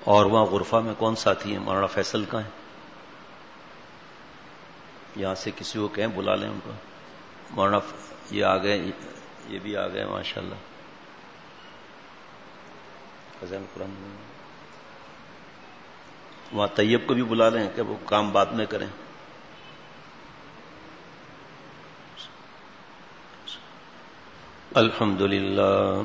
اور وہاں غرفہ میں کون ساتھی ہیں؟ مولانا فیصل کا ہیں؟ یہاں سے کسی کو کہیں بلا لیں ان کو. مولانا یہ آ گئے، یہ بھی آ گئے ماشاءاللہ. وہاں طیب کو بھی بلا لیں کہ وہ کام بعد میں کریں. الحمدللہ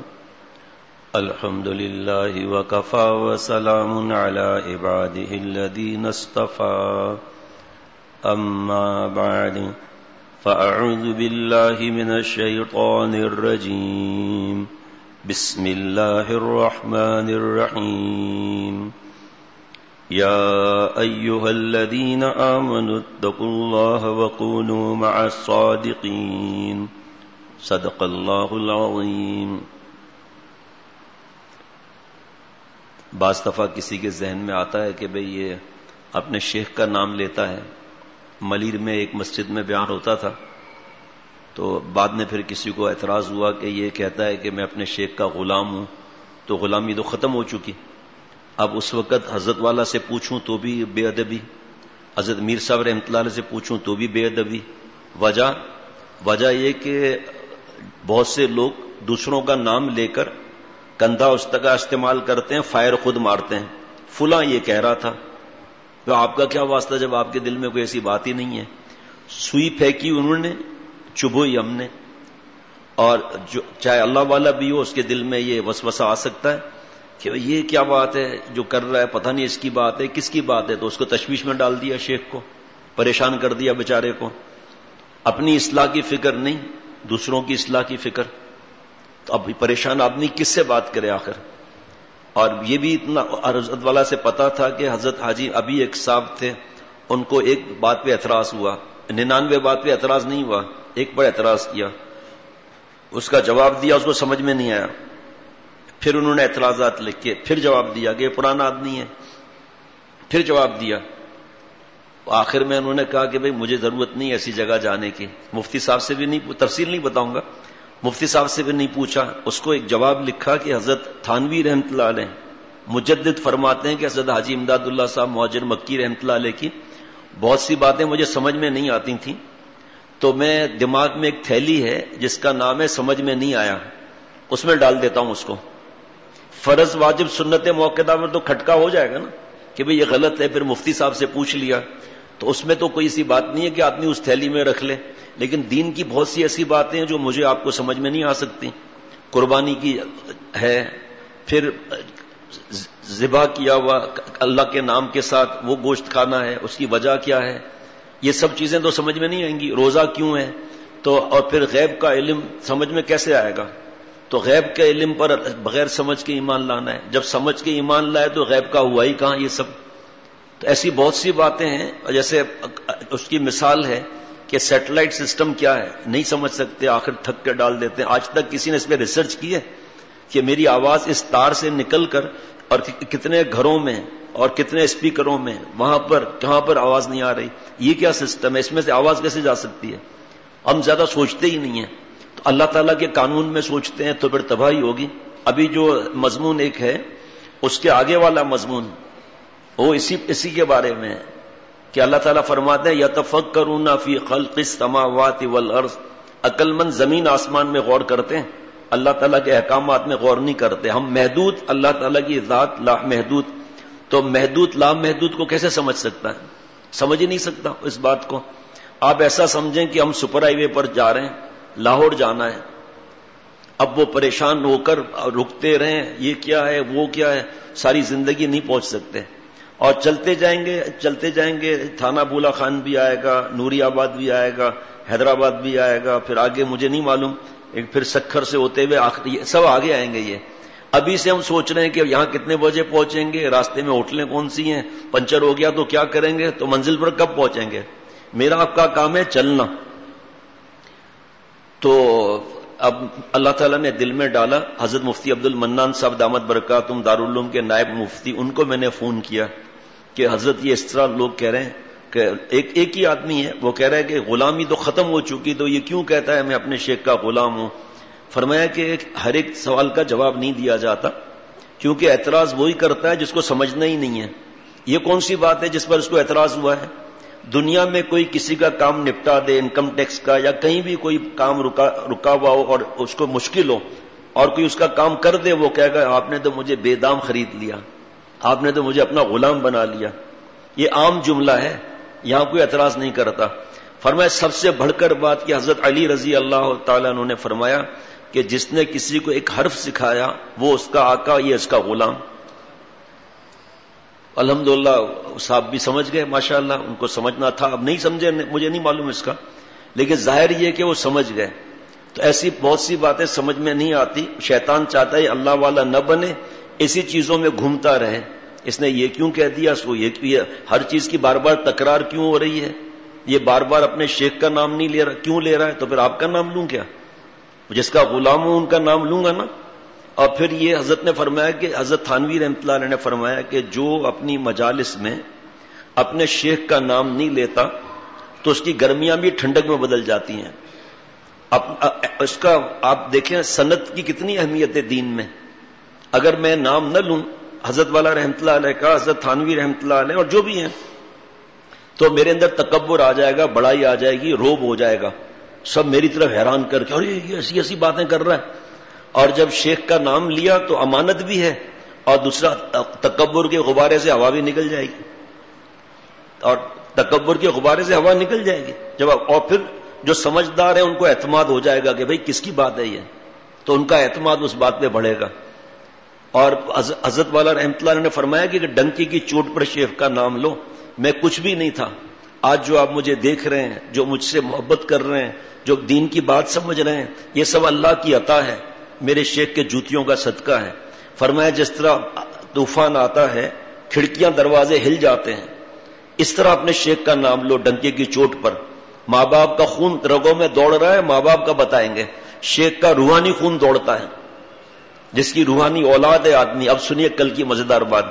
الحمدللہ وکفا وسلام علی عبادہ الذین اصطفى. اما بعد فاعوذ باللہ من الشیطان الرجیم. بسم اللہ الرحمن الرحیم. یا ایہا الذین آمنوا اتقوا اللہ وکونوا مع الصادقین. صدق اللہ العظیم. بعض دفعہ کسی کے ذہن میں آتا ہے کہ بھئی یہ اپنے شیخ کا نام لیتا ہے. ملیر میں ایک مسجد میں بیان ہوتا تھا تو بعد میں پھر کسی کو اعتراض ہوا کہ یہ کہتا ہے کہ میں اپنے شیخ کا غلام ہوں، تو غلامی تو ختم ہو چکی. اب اس وقت حضرت والا سے پوچھوں تو بھی بے ادبی، حضرت میر صاحب رحمۃ اللہ علیہ سے پوچھوں تو بھی بے ادبی. وجہ یہ کہ بہت سے لوگ دوسروں کا نام لے کر کندھا استگا استعمال کرتے ہیں، فائر خود مارتے ہیں. فلاں یہ کہہ رہا تھا. تو آپ کا کیا واسطہ جب آپ کے دل میں کوئی ایسی بات ہی نہیں ہے؟ سوئی پھینکی انہوں نے، چبھوئی ہم نے. اور جو چاہے اللہ والا بھی ہو، اس کے دل میں یہ وسوسہ آ سکتا ہے کہ یہ کیا بات ہے جو کر رہا ہے، پتہ نہیں اس کی بات ہے کس کی بات ہے. تو اس کو تشویش میں ڈال دیا، شیخ کو پریشان کر دیا بیچارے کو. اپنی اصلاح کی فکر نہیں، دوسروں کی اصلاح کی فکر. تو اب پریشان آدمی کس سے بات کرے آخر؟ اور یہ بھی اتنا حضرت والا سے پتا تھا کہ حضرت حاجی ابھی ایک صاحب تھے، ان کو ایک بات پہ اعتراض ہوا، 99 بات پہ اعتراض نہیں ہوا، ایک پر اعتراض کیا. اس کا جواب دیا، اس کو سمجھ میں نہیں آیا. پھر انہوں نے اعتراضات لکھ کے پھر جواب دیا کہ یہ پرانا آدمی ہے. پھر جواب دیا. آخر میں انہوں نے کہا کہ بھئی مجھے ضرورت نہیں ایسی جگہ جانے کی. مفتی صاحب سے بھی نہیں، تفصیل نہیں بتاؤں گا، مفتی صاحب سے بھی نہیں پوچھا. اس کو ایک جواب لکھا کہ حضرت تھانوی رحمۃ اللہ علیہ مجدد فرماتے ہیں کہ حضرت حاجی امداد اللہ صاحب مہاجر مکی رحمۃ اللہ علیہ کی بہت سی باتیں مجھے سمجھ میں نہیں آتی تھیں، تو میں دماغ میں ایک تھیلی ہے جس کا نام ہے سمجھ میں نہیں آیا، اس میں ڈال دیتا ہوں اس کو. فرض واجب سنت موقعہ پر تو کھٹکا ہو جائے گا نا کہ بھئی یہ غلط ہے. پھر مفتی صاحب سے پوچھ لیا تو اس میں تو کوئی سی بات نہیں ہے کہ آدمی اس تھیلی میں رکھ لے. لیکن دین کی بہت سی ایسی باتیں ہیں جو مجھے آپ کو سمجھ میں نہیں آ سکتی. قربانی کی ہے، پھر ذبح کیا ہوا اللہ کے نام کے ساتھ وہ گوشت کھانا ہے، اس کی وجہ کیا ہے، یہ سب چیزیں تو سمجھ میں نہیں آئیں گی. روزہ کیوں ہے تو، اور پھر غیب کا علم سمجھ میں کیسے آئے گا؟ تو غیب کے علم پر بغیر سمجھ کے ایمان لانا ہے. جب سمجھ کے ایمان لائے تو غیب کا ہوا ہی کہاں یہ سب؟ تو ایسی بہت سی باتیں ہیں. جیسے اس کی مثال ہے کہ سیٹلائٹ سسٹم کیا ہے، نہیں سمجھ سکتے، آخر تھک کے ڈال دیتے ہیں. آج تک کسی نے اس پہ ریسرچ کی ہے کہ میری آواز اس تار سے نکل کر اور کتنے گھروں میں اور کتنے اسپیکروں میں وہاں پر کہاں پر آواز نہیں آ رہی؟ یہ کیا سسٹم ہے؟ اس میں سے آواز کیسے جا سکتی ہے؟ ہم زیادہ سوچتے ہی نہیں ہیں. تو اللہ تعالیٰ کے قانون میں سوچتے ہیں تو پھر تباہی ہوگی. ابھی جو مضمون ایک ہے اس کے آگے والا مضمون وہ اسی کے بارے میں ہے کہ اللہ تعالیٰ فرماتے ہیں یتفکرون فی خلق السماوات والارض. عقل مند زمین آسمان میں غور کرتے ہیں، اللہ تعالیٰ کے احکامات میں غور نہیں کرتے. ہم محدود، اللہ تعالیٰ کی ذات لا محدود. تو محدود لا محدود کو کیسے سمجھ سکتا ہے؟ سمجھ ہی نہیں سکتا اس بات کو. آپ ایسا سمجھیں کہ ہم سپر ہائی وے پر جا رہے ہیں، لاہور جانا ہے. اب وہ پریشان ہو کر رکتے رہیں، یہ کیا ہے وہ کیا ہے، ساری زندگی نہیں پہنچ سکتے. اور چلتے جائیں گے تھانہ بولا خان بھی آئے گا، نوری آباد بھی آئے گا، حیدرآباد بھی آئے گا، پھر آگے مجھے نہیں معلوم، پھر سکھر سے ہوتے ہوئے سب آگے آئیں گے. یہ ابھی سے ہم سوچ رہے ہیں کہ یہاں کتنے بجے پہنچیں گے، راستے میں ہوٹلیں کون سی ہیں، پنچر ہو گیا تو کیا کریں گے، تو منزل پر کب پہنچیں گے. میرا آپ کا کام ہے چلنا. تو اب اللہ تعالیٰ نے دل میں ڈالا. حضرت مفتی عبد المنان صاحب دامت برکاتہم دارالعلوم کے نائب مفتی، ان کو میں نے فون کیا کہ حضرت یہ اس طرح لوگ کہہ رہے ہیں کہ ایک ہی آدمی ہے وہ کہہ رہا ہے کہ غلامی تو ختم ہو چکی، تو یہ کیوں کہتا ہے میں اپنے شیخ کا غلام ہوں. فرمایا کہ ہر ایک سوال کا جواب نہیں دیا جاتا، کیونکہ اعتراض وہی کرتا ہے جس کو سمجھنا ہی نہیں ہے. یہ کون سی بات ہے جس پر اس کو اعتراض ہوا ہے؟ دنیا میں کوئی کسی کا کام نپٹا دے، انکم ٹیکس کا یا کہیں بھی کوئی کام رکا ہوا ہو اور اس کو مشکل ہو اور کوئی اس کا کام کر دے، وہ کہے گا آپ نے تو مجھے بے دام خرید لیا، آپ نے تو مجھے اپنا غلام بنا لیا. یہ عام جملہ ہے، یہاں کوئی اعتراض نہیں کرتا. فرمایا سب سے بڑھ کر بات کہ حضرت علی رضی اللہ تعالیٰ عنہ نے فرمایا کہ جس نے کسی کو ایک حرف سکھایا وہ اس کا آقا، یہ اس کا غلام. الحمدللہ صاحب بھی سمجھ گئے ماشاءاللہ، ان کو سمجھنا تھا، اب نہیں سمجھے مجھے نہیں معلوم اس کا، لیکن ظاہر یہ کہ وہ سمجھ گئے. تو ایسی بہت سی باتیں سمجھ میں نہیں آتی. شیطان چاہتا ہے اللہ والا نہ بنے، اسی چیزوں میں گھومتا رہے. اس نے یہ کیوں کہہ دیا، اس کو یہ ہر چیز کی بار بار تکرار کیوں ہو رہی ہے، یہ بار بار اپنے شیخ کا نام نہیں لے رہا، کیوں لے رہا ہے؟ تو پھر آپ کا نام لوں کیا؟ جس کا غلام ہوں ان کا نام لوں گا نا. اور پھر یہ حضرت نے فرمایا کہ حضرت تھانوی رحمۃ اللہ علیہ نے فرمایا کہ جو اپنی مجالس میں اپنے شیخ کا نام نہیں لیتا تو اس کی گرمیاں بھی ٹھنڈک میں بدل جاتی ہیں. اس کا آپ دیکھیں سند کی کتنی اہمیت ہے دین میں. اگر میں نام نہ لوں حضرت والا رحمۃ اللہ علیہ کا، حضرت تھانوی رحمۃ اللہ علیہ اور جو بھی ہیں، تو میرے اندر تکبر آ جائے گا، بڑائی آ جائے گی، روب ہو جائے گا. سب میری طرف حیران کر کے اور یہ ایسی ایسی باتیں کر رہا ہے. اور جب شیخ کا نام لیا تو امانت بھی ہے، اور دوسرا تکبر کے غبارے سے ہوا بھی نکل جائے گی، اور تکبر کے غبارے سے ہوا نکل جائے گی جب اور پھر جو سمجھدار ہیں ان کو اعتماد ہو جائے گا کہ بھئی کس کی بات ہے یہ، تو ان کا اعتماد اس بات پہ بڑھے گا. اور حضرت والا رحمۃ اللہ نے فرمایا کہ ڈنکی کی چوٹ پر شیخ کا نام لو. میں کچھ بھی نہیں تھا، آج جو آپ مجھے دیکھ رہے ہیں، جو مجھ سے محبت کر رہے ہیں، جو دین کی بات سمجھ رہے ہیں، یہ سب اللہ کی عطا ہے، میرے شیخ کے جوتیوں کا صدقہ ہے. فرمایا جس طرح طوفان آتا ہے، کھڑکیاں دروازے ہل جاتے ہیں، اس طرح اپنے شیخ کا نام لو ڈنکے کی چوٹ پر. ماں باپ کا خون رگوں میں دوڑ رہا ہے، ماں باپ کا بتائیں گے. شیخ کا روحانی خون دوڑتا ہے، جس کی روحانی اولاد ہے آدمی. اب سنیے کل کی مزیدار بات.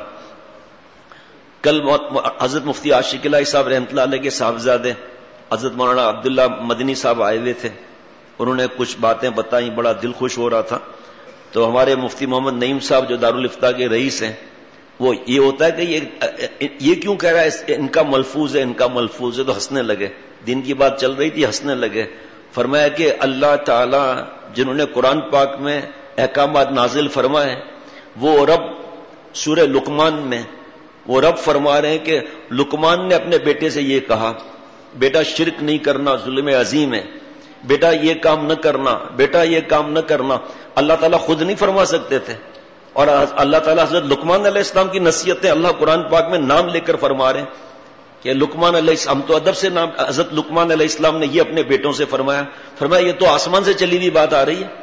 کل حضرت مفتی عاشق الہی صاحب رحمۃ اللہ علیہ کے صاحبزادے حضرت مولانا عبداللہ مدنی صاحب آئے ہوئے تھے. انہوں نے کچھ باتیں بتائیں، بڑا دل خوش ہو رہا تھا. تو ہمارے مفتی محمد نعیم صاحب جو دارالفتہ کے رئیس ہیں، وہ یہ ہوتا ہے کہ یہ کیوں کہہ رہا ہے، ان کا ملفوظ ہے، ان کا ملفوظ ہے، تو ہنسنے لگے. دین کی بات چل رہی تھی، ہنسنے لگے. فرمایا کہ اللہ تعالی جنہوں نے قرآن پاک میں احکامات نازل فرمائے، وہ رب سورہ لقمان میں وہ رب فرما رہے ہیں کہ لقمان نے اپنے بیٹے سے یہ کہا، بیٹا شرک نہیں کرنا، ظلم عظیم ہے، بیٹا یہ کام نہ کرنا، بیٹا یہ کام نہ کرنا. اللہ تعالیٰ خود نہیں فرما سکتے تھے، اور اللہ تعالیٰ حضرت لقمان علیہ السلام کی نصیحتیں اللہ قرآن پاک میں نام لے کر فرما رہے ہیں کہ لقمان علیہ السلام. تو ادب سے نام حضرت لقمان علیہ السلام نے یہ اپنے بیٹوں سے فرمایا. فرمایا یہ تو آسمان سے چلی ہوئی بات آ رہی ہے،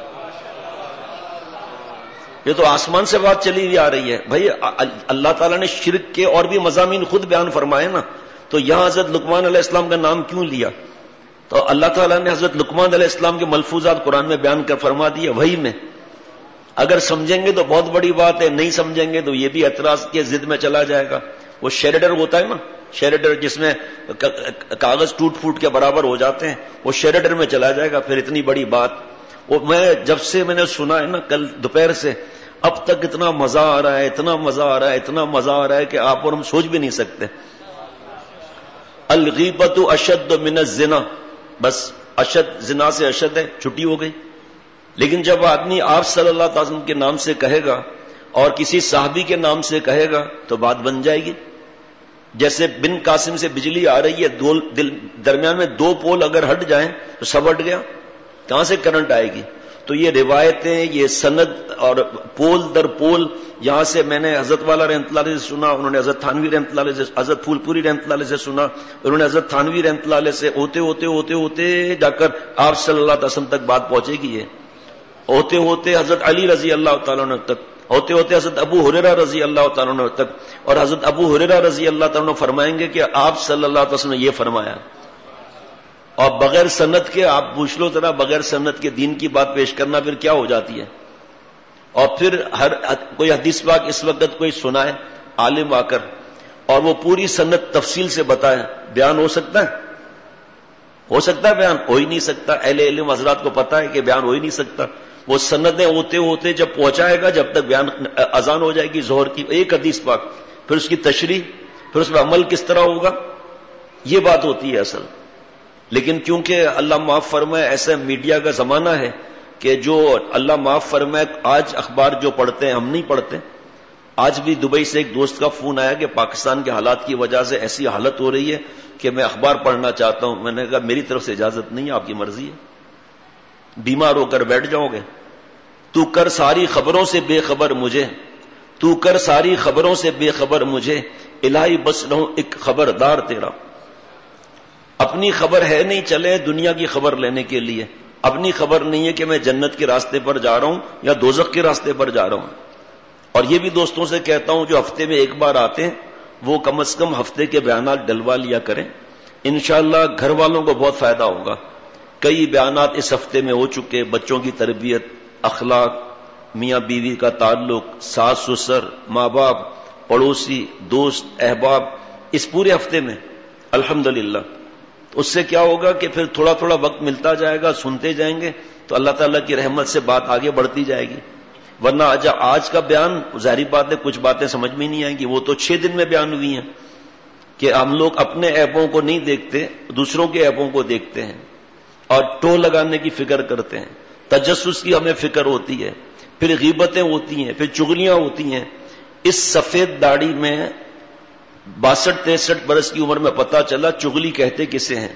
یہ تو آسمان سے بات چلی ہوئی آ رہی ہے. بھائی اللہ تعالیٰ نے شرک کے اور بھی مضامین خود بیان فرمائے نا، تو یہاں حضرت لقمان علیہ السلام کا نام کیوں لیا؟ تو اللہ تعالیٰ نے حضرت لقمان علیہ السلام کے ملفوظات قرآن میں بیان کر فرما دیے وہی میں. اگر سمجھیں گے تو بہت بڑی بات ہے، نہیں سمجھیں گے تو یہ بھی اعتراض کے ضد میں چلا جائے گا. وہ شیریڈر ہوتا ہے نا، شیریڈر جس میں کاغذ ٹوٹ پھوٹ کے برابر ہو جاتے ہیں، وہ شیریڈر میں چلا جائے گا. پھر اتنی بڑی بات، وہ میں جب سے میں نے سنا ہے نا کل دوپہر سے اب تک اتنا مزہ آ رہا ہے، اتنا مزہ آ رہا ہے، اتنا مزہ آ رہا ہے کہ آپ اور ہم سوچ بھی نہیں سکتے. الغیبۃ اشد من الزنا، بس اشد زنا سے اشد ہے، چھٹی ہو گئی. لیکن جب آدمی آپ صلی اللہ علیہ وسلم کے نام سے کہے گا اور کسی صحابی کے نام سے کہے گا تو بات بن جائے گی. جیسے بن قاسم سے بجلی آ رہی ہے، درمیان میں دو پول اگر ہٹ جائیں تو سب ہٹ گیا، کہاں سے کرنٹ آئے گی؟ تو یہ روایتیں، یہ سند اور پول در پول، یہاں سے میں نے حضرت والا رحمۃ اللہ علیہ سے سنا، انہوں نے حضرت تھانوی رحمۃ اللہ علیہ سے، حضرت پھول پوری رحمۃ اللہ علیہ سے سنا، انہوں نے حضرت تھانوی رحمۃ اللہ علیہ سے، ہوتے ہوتے ہوتے ہوتے جا کر آپ صلی اللہ علیہ وسلم تک بات پہنچے گی. یہ ہوتے ہوتے حضرت علی رضی اللہ تعالیٰ عنہ تک، ہوتے ہوتے حضرت ابو ہریرہ رضی اللہ تعالیٰ عنہ تک. اور حضرت ابو ہریرہ رضی اللہ تعالیٰ عنہ فرمائیں گے کہ آپ صلی اللہ علیہ وسلم نے یہ فرمایا. اور بغیر سند کے آپ پوچھ لو ذرا، بغیر سند کے دین کی بات پیش کرنا پھر کیا ہو جاتی ہے؟ اور پھر ہر کوئی حدیث پاک اس وقت کوئی سنائے عالم آ کر اور وہ پوری سند تفصیل سے بتائے، بیان ہو سکتا ہے؟ ہو سکتا ہے بیان؟ ہو ہی نہیں سکتا. اہل علم حضرات کو پتا ہے کہ بیان ہو ہی نہیں سکتا. وہ سندیں ہوتے ہوتے جب پہنچائے گا، جب تک بیان اذان ہو جائے گی ظہر کی، ایک حدیث پاک، پھر اس کی تشریح، پھر اس پہ عمل کس طرح ہوگا، یہ بات ہوتی ہے اصل. لیکن کیونکہ اللہ معاف فرمائے ایسا میڈیا کا زمانہ ہے کہ جو اللہ معاف فرمائے آج اخبار جو پڑھتے ہیں ہم نہیں پڑھتے. آج بھی دبئی سے ایک دوست کا فون آیا کہ پاکستان کے حالات کی وجہ سے ایسی حالت ہو رہی ہے کہ میں اخبار پڑھنا چاہتا ہوں. میں نے کہا میری طرف سے اجازت نہیں ہے، آپ کی مرضی ہے. بیمار ہو کر بیٹھ جاؤ گے. تو کر ساری خبروں سے بے خبر مجھے، تو کر ساری خبروں سے بے خبر مجھے، الہی بس رہوں ایک خبردار تیرا. اپنی خبر ہے نہیں، چلے دنیا کی خبر لینے کے لیے. اپنی خبر نہیں ہے کہ میں جنت کے راستے پر جا رہا ہوں یا دوزخ کے راستے پر جا رہا ہوں. اور یہ بھی دوستوں سے کہتا ہوں جو ہفتے میں ایک بار آتے ہیں وہ کم از کم ہفتے کے بیانات ڈلوا لیا کریں. انشاءاللہ گھر والوں کو بہت فائدہ ہوگا. کئی بیانات اس ہفتے میں ہو چکے، بچوں کی تربیت، اخلاق، میاں بیوی کا تعلق، ساس سسر، ماں باپ، پڑوسی، دوست، احباب، اس پورے ہفتے میں الحمدللہ. اس سے کیا ہوگا کہ پھر تھوڑا تھوڑا وقت ملتا جائے گا، سنتے جائیں گے تو اللہ تعالیٰ کی رحمت سے بات آگے بڑھتی جائے گی. ورنہ آج کا بیان ظاہری بات ہے کچھ باتیں سمجھ میں نہیں آئیں گی. وہ تو 6 دن میں بیان ہوئی ہیں کہ ہم لوگ اپنے عیبوں کو نہیں دیکھتے، دوسروں کے عیبوں کو دیکھتے ہیں اور ٹو لگانے کی فکر کرتے ہیں. تجسس کی ہمیں فکر ہوتی ہے، پھر غیبتیں ہوتی ہیں، پھر چغلیاں ہوتی ہیں. اس سفید داڑھی میں 62-63 برس کی عمر میں پتا چلا چغلی کہتے کسے ہیں.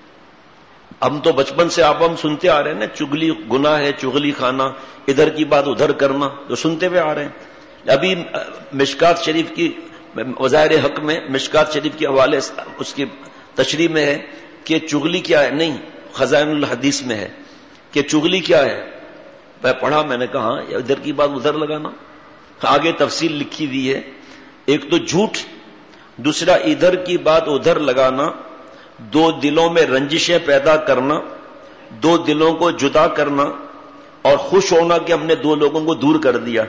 ہم تو بچپن سے آپ ہم سنتے آ رہے ہیں نا، چغلی گناہ ہے، چغلی خانہ، ادھر کی بات ادھر کرنا، جو سنتے ہوئے آ رہے ہیں. ابھی مشکات شریف کی وظاہر حق میں مشکات شریف کے حوالے اس کی تشریح میں ہے کہ چغلی کیا ہے، نہیں خزائن الحدیث میں ہے کہ چغلی کیا ہے. میں پڑھا، میں نے کہا ادھر کی بات ادھر لگانا. آگے تفصیل لکھی ہوئی ہے. ایک تو جھوٹ، دوسرا ادھر کی بات ادھر لگانا، دو دلوں میں رنجشیں پیدا کرنا، دو دلوں کو جدا کرنا اور خوش ہونا کہ ہم نے دو لوگوں کو دور کر دیا.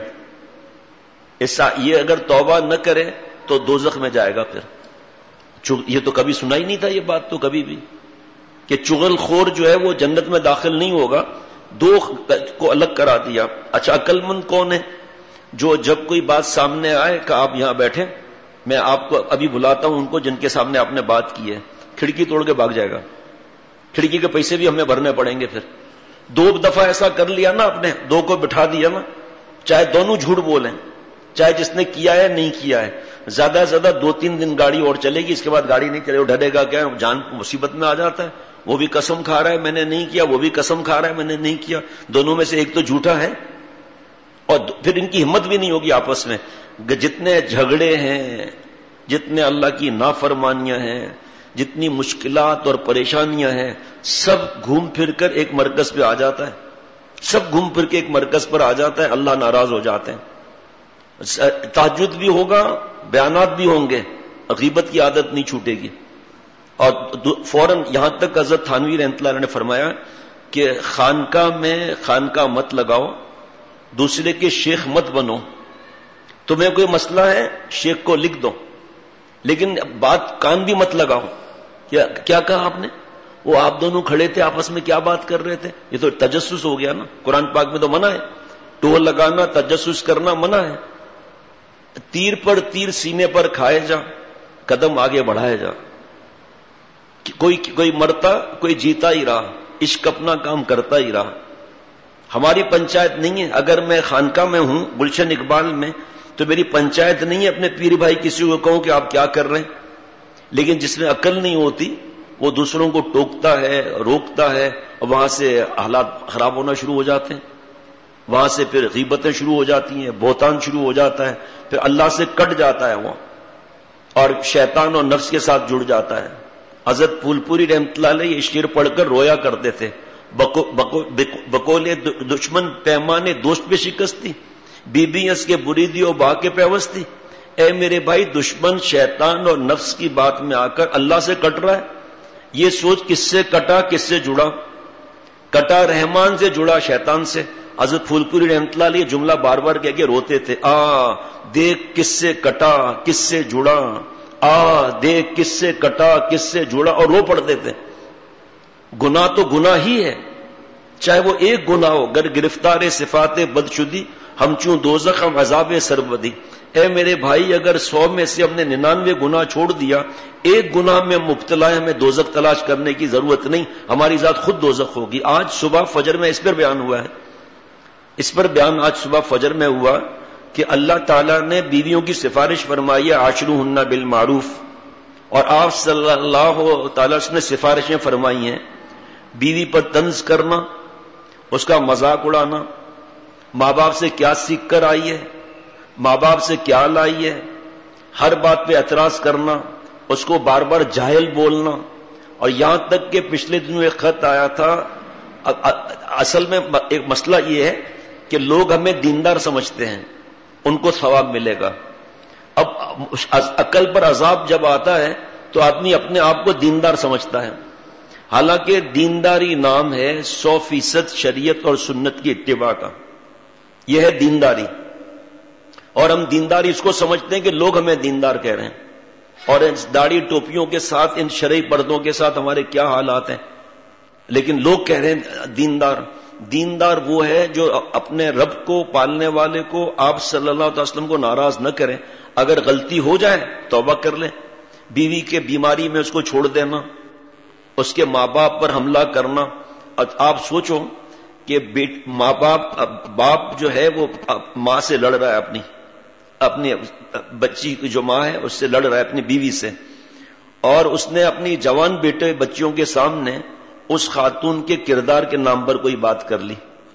ایسا یہ اگر توبہ نہ کرے تو دوزخ میں جائے گا. پھر یہ تو کبھی سنا ہی نہیں تھا یہ بات تو کبھی بھی کہ چغل خور جو ہے وہ جنت میں داخل نہیں ہوگا. دو کو الگ کرا دیا. اچھا عقل مند کون ہے؟ جو جب کوئی بات سامنے آئے کہ آپ یہاں بیٹھیں، میں آپ کو ابھی بلاتا ہوں ان کو جن کے سامنے آپ نے بات کی ہے، کھڑکی توڑ کے بھاگ جائے گا. کھڑکی کے پیسے بھی ہمیں بھرنے پڑیں گے. پھر 2 دفعہ ایسا کر لیا نا، آپ نے 2 کو بٹھا دیا نا، چاہے دونوں جھوٹ بولیں، چاہے جس نے کیا ہے نہیں کیا ہے، زیادہ سے زیادہ 2-3 دن گاڑی اور چلے گی، اس کے بعد گاڑی نہیں چلے. وہ ڈرے گا کیا، جان مصیبت میں آ جاتا ہے. وہ بھی قسم کھا رہا ہے میں نے نہیں کیا، وہ بھی قسم کھا رہا ہے میں نے نہیں کیا. دونوں میں سے ایک تو جھوٹا ہے. اور پھر ان کی ہمت بھی نہیں ہوگی آپس میں. جتنے جھگڑے ہیں، جتنے اللہ کی نافرمانیاں ہیں، جتنی مشکلات اور پریشانیاں ہیں، سب گھوم پھر کر ایک مرکز پہ آ جاتا ہے. سب گھوم پھر کے ایک مرکز پر آ جاتا ہے. اللہ ناراض ہو جاتے ہیں. تہجد بھی ہوگا، بیانات بھی ہوں گے، غیبت کی عادت نہیں چھوٹے گی. اور فوراً یہاں تک حضرت تھانوی رحمۃ اللہ نے فرمایا کہ خانقاہ میں خانقاہ مت لگاؤ، دوسرے کے شیخ مت بنو. تمہیں کوئی مسئلہ ہے شیخ کو لکھ دو، لیکن بات کان بھی مت لگاؤ. کیا کہا آپ نے؟ وہ آپ دونوں کھڑے تھے آپس میں کیا بات کر رہے تھے؟ یہ تو تجسس ہو گیا نا. قرآن پاک میں تو منع ہے، ٹول لگانا، تجسس کرنا منع ہے. تیر پر تیر سینے پر کھائے جا، قدم آگے بڑھائے جا. کوئی مرتا کوئی جیتا ہی رہا، عشق اپنا کام کرتا ہی رہا. ہماری پنچایت نہیں ہے. اگر میں خانقاہ میں ہوں گلشن اقبال میں تو میری پنچایت نہیں ہے اپنے پیر بھائی کسی کو کہوں کہ آپ کیا کر رہے ہیں. لیکن جس میں عقل نہیں ہوتی وہ دوسروں کو ٹوکتا ہے، روکتا ہے، اور وہاں سے حالات خراب ہونا شروع ہو جاتے ہیں. وہاں سے پھر غیبتیں شروع ہو جاتی ہیں، بہتان شروع ہو جاتا ہے، پھر اللہ سے کٹ جاتا ہے وہ اور شیطان اور نفس کے ساتھ جڑ جاتا ہے. حضرت پھول پوری رحمۃ اللہ علیہ یہ شعر پڑھ کر رویا کرتے تھے. بکولے دشمن پیمانے دوست پہ شکستی، بی بی اس کے بریدی و با کے پیوستی. اے میرے بھائی، دشمن شیطان اور نفس کی بات میں آ کر اللہ سے کٹ رہا ہے. یہ سوچ کس سے کٹا، کس سے جڑا؟ کٹا رحمان سے، جڑا شیطان سے. حضرت پھول پوری رحمۃ اللہ علیہ جملہ بار بار کہہ کے روتے تھے، دیکھ کس سے کٹا کس سے جڑا، دیکھ کس سے کٹا کس سے جڑا، اور رو پڑتے تھے. گناہ تو گناہ ہی ہے، چاہے وہ ایک گناہ ہو، گر گرفتار صفات بدشدی ہم چوں دوزخ ہم عذاب سربدی. اے میرے بھائی، اگر 100 میں سے ہم نے 99 گناہ چھوڑ دیا، ایک گناہ میں مبتلا ہے، ہمیں دوزخ تلاش کرنے کی ضرورت نہیں، ہماری ذات خود دوزخ ہوگی. آج صبح فجر میں اس پر بیان ہوا ہے، اس پر بیان آج صبح فجر میں ہوا کہ اللہ تعالیٰ نے بیویوں کی سفارش فرمائی ہے عاشروہن بالمعروف، اور آپ صلی اللہ تعالیٰ نے سفارشیں فرمائی ہیں بیوی پر طنز کرنا، اس کا مذاق اڑانا، ماں باپ سے کیا سیکھ کر آئی ہے، ماں باپ سے کیا لائی ہے، ہر بات پہ اعتراض کرنا، اس کو بار بار جاہل بولنا. اور یہاں تک کہ پچھلے دنوں ایک خط آیا تھا، اصل میں ایک مسئلہ یہ ہے کہ لوگ ہمیں دیندار سمجھتے ہیں، ان کو ثواب ملے گا. اب عقل پر عذاب جب آتا ہے تو آدمی اپنے آپ کو دیندار سمجھتا ہے، حالانکہ دینداری نام ہے 100% شریعت اور سنت کی اتباع کا. یہ ہے دینداری، اور ہم دینداری اس کو سمجھتے ہیں کہ لوگ ہمیں دیندار کہہ رہے ہیں، اور ان داڑھی ٹوپیوں کے ساتھ، ان شرعی پردوں کے ساتھ ہمارے کیا حالات ہیں. لیکن لوگ کہہ رہے ہیں دیندار. دیندار وہ ہے جو اپنے رب کو، پالنے والے کو، آپ صلی اللہ علیہ وسلم کو ناراض نہ کریں. اگر غلطی ہو جائے توبہ کر لیں. بیوی کے بیماری میں اس کو چھوڑ دینا، اس کے ماں باپ پر حملہ کرنا. آپ سوچو کہ ماں باپ جو ہے وہ ماں سے لڑ رہا ہے، اپنی بچی کی جو ماں ہے اس سے لڑ رہا ہے، اپنی بیوی سے، اور اس نے اپنی جوان بیٹے بچیوں کے سامنے اس خاتون کے کردار کے نام پر کوئی بات کر لی.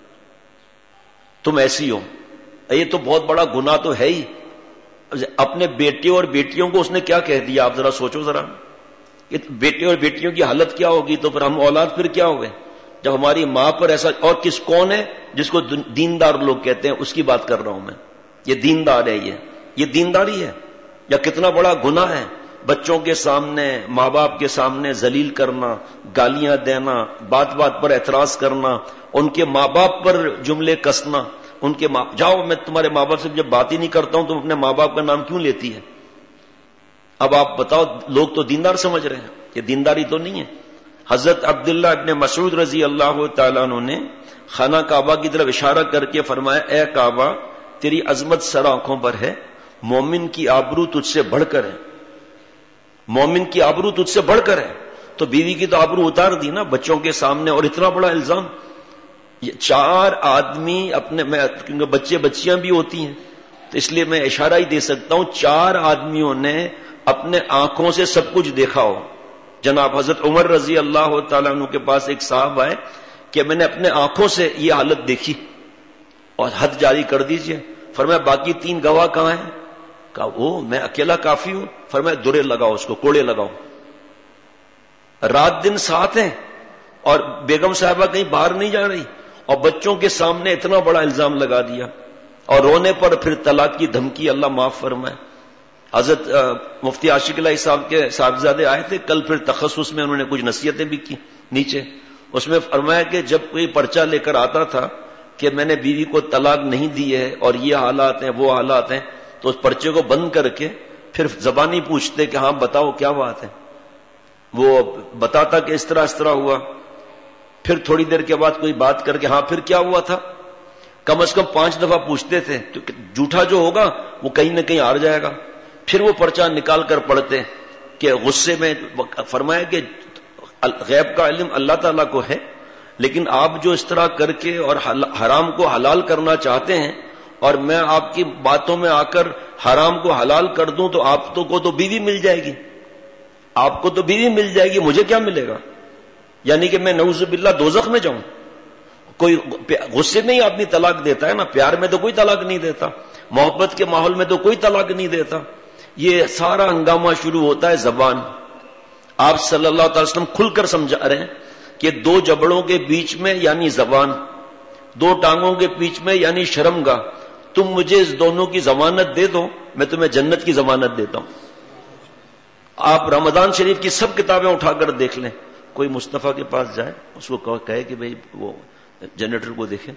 تم ایسی ہو، یہ تو بہت بڑا گناہ تو ہے ہی. اپنے بیٹے اور بیٹیوں کو اس نے کیا کہہ دیا، آپ ذرا سوچو ذرا. بیٹے اور بیٹیوں کی حالت کیا ہوگی، تو پھر ہم اولاد پھر کیا ہوئے جب ہماری ماں پر ایسا. اور کون ہے جس کو دیندار لوگ کہتے ہیں، اس کی بات کر رہا ہوں میں. یہ دیندار ہے، یہ دینداری ہے یا کتنا بڑا گناہ ہے. بچوں کے سامنے، ماں باپ کے سامنے ذلیل کرنا، گالیاں دینا، بات بات پر اعتراض کرنا، ان کے ماں باپ پر جملے کسنا. ان کے جاؤ، میں تمہارے ماں باپ سے جب بات ہی نہیں کرتا ہوں، تم اپنے ماں باپ کا نام کیوں لیتی ہے؟ اب آپ بتاؤ، لوگ تو دیندار سمجھ رہے ہیں، یہ دینداری تو نہیں ہے. حضرت عبداللہ ابن مسعود رضی اللہ تعالیٰ عنہ نے خانہ کعبہ کی طرف اشارہ کر کے فرمایا، اے کعبہ، تیری عظمت سر آنکھوں پر ہے، مومن کی آبرو تجھ سے بڑھ کر ہے، مومن کی آبرو تجھ سے بڑھ کر ہے. تو بیوی کی تو آبرو اتار دی نا بچوں کے سامنے، اور اتنا بڑا الزام. یہ 4 آدمی اپنے، میں کیونکہ بچے بچیاں بھی ہوتی ہیں تو اس لیے میں اشارہ ہی دے سکتا ہوں، 4 آدمیوں نے اپنے آنکھوں سے سب کچھ دیکھا ہو. جناب حضرت عمر رضی اللہ تعالیٰ عنہ کے پاس ایک صاحب آئے کہ میں نے اپنے آنکھوں سے یہ حالت دیکھی اور حد جاری کر دیجئے. فرمایا باقی 3 گواہ کہاں ہیں؟ کہا وہ میں اکیلا کافی ہوں. فرمایا درے لگاؤ، اس کو کوڑے لگاؤ. رات دن ساتھ ہیں اور بیگم صاحبہ کہیں باہر نہیں جا رہی، اور بچوں کے سامنے اتنا بڑا الزام لگا دیا، اور رونے پر پھر طلاق کی دھمکی. اللہ معاف فرمائے. حضرت مفتی عاشق الہی صاحب کے صاحبزادے آئے تھے کل، پھر تخصص میں انہوں نے کچھ نصیحتیں بھی کی نیچے. اس میں فرمایا کہ جب کوئی پرچہ لے کر آتا تھا کہ میں نے بیوی کو طلاق نہیں دی ہے اور یہ حالات ہیں وہ حالات ہیں، تو اس پرچے کو بند کر کے پھر زبانی پوچھتے کہ ہاں بتاؤ کیا بات ہے. وہ بتاتا کہ اس طرح ہوا. پھر تھوڑی دیر کے بعد کوئی بات کر کے ہاں پھر کیا ہوا تھا. کم از کم 5 دفعہ پوچھتے تھے، تو جھوٹا جو ہوگا وہ کہیں نہ کہیں ہار جائے گا. پھر وہ پرچہ نکال کر پڑھتے کہ غصے میں. فرمایا کہ غیب کا علم اللہ تعالیٰ کو ہے، لیکن آپ جو اس طرح کر کے اور حرام کو حلال کرنا چاہتے ہیں، اور میں آپ کی باتوں میں آ کر حرام کو حلال کر دوں، تو آپ کو تو بیوی مل جائے گی، آپ کو تو بیوی مل جائے گی، مجھے کیا ملے گا؟ یعنی کہ میں نعوذ باللہ دوزخ میں جاؤں. کوئی غصے میں ہی آدمی طلاق دیتا ہے نا، پیار میں تو کوئی طلاق نہیں دیتا، محبت کے ماحول میں تو کوئی طلاق نہیں دیتا. یہ سارا ہنگامہ شروع ہوتا ہے زبان. آپ صلی اللہ علیہ وسلم کھل کر سمجھا رہے ہیں کہ 2 جبڑوں کے بیچ میں یعنی زبان، 2 ٹانگوں کے بیچ میں یعنی شرمگاہ. تم مجھے اس دونوں کی ضمانت دے دو، میں تمہیں جنت کی ضمانت دیتا ہوں. آپ رمضان شریف کی سب کتابیں اٹھا کر دیکھ لیں. کوئی مصطفیٰ کے پاس جائے، اس کو کہے کہ بھئی وہ جنریٹر کو دیکھیں.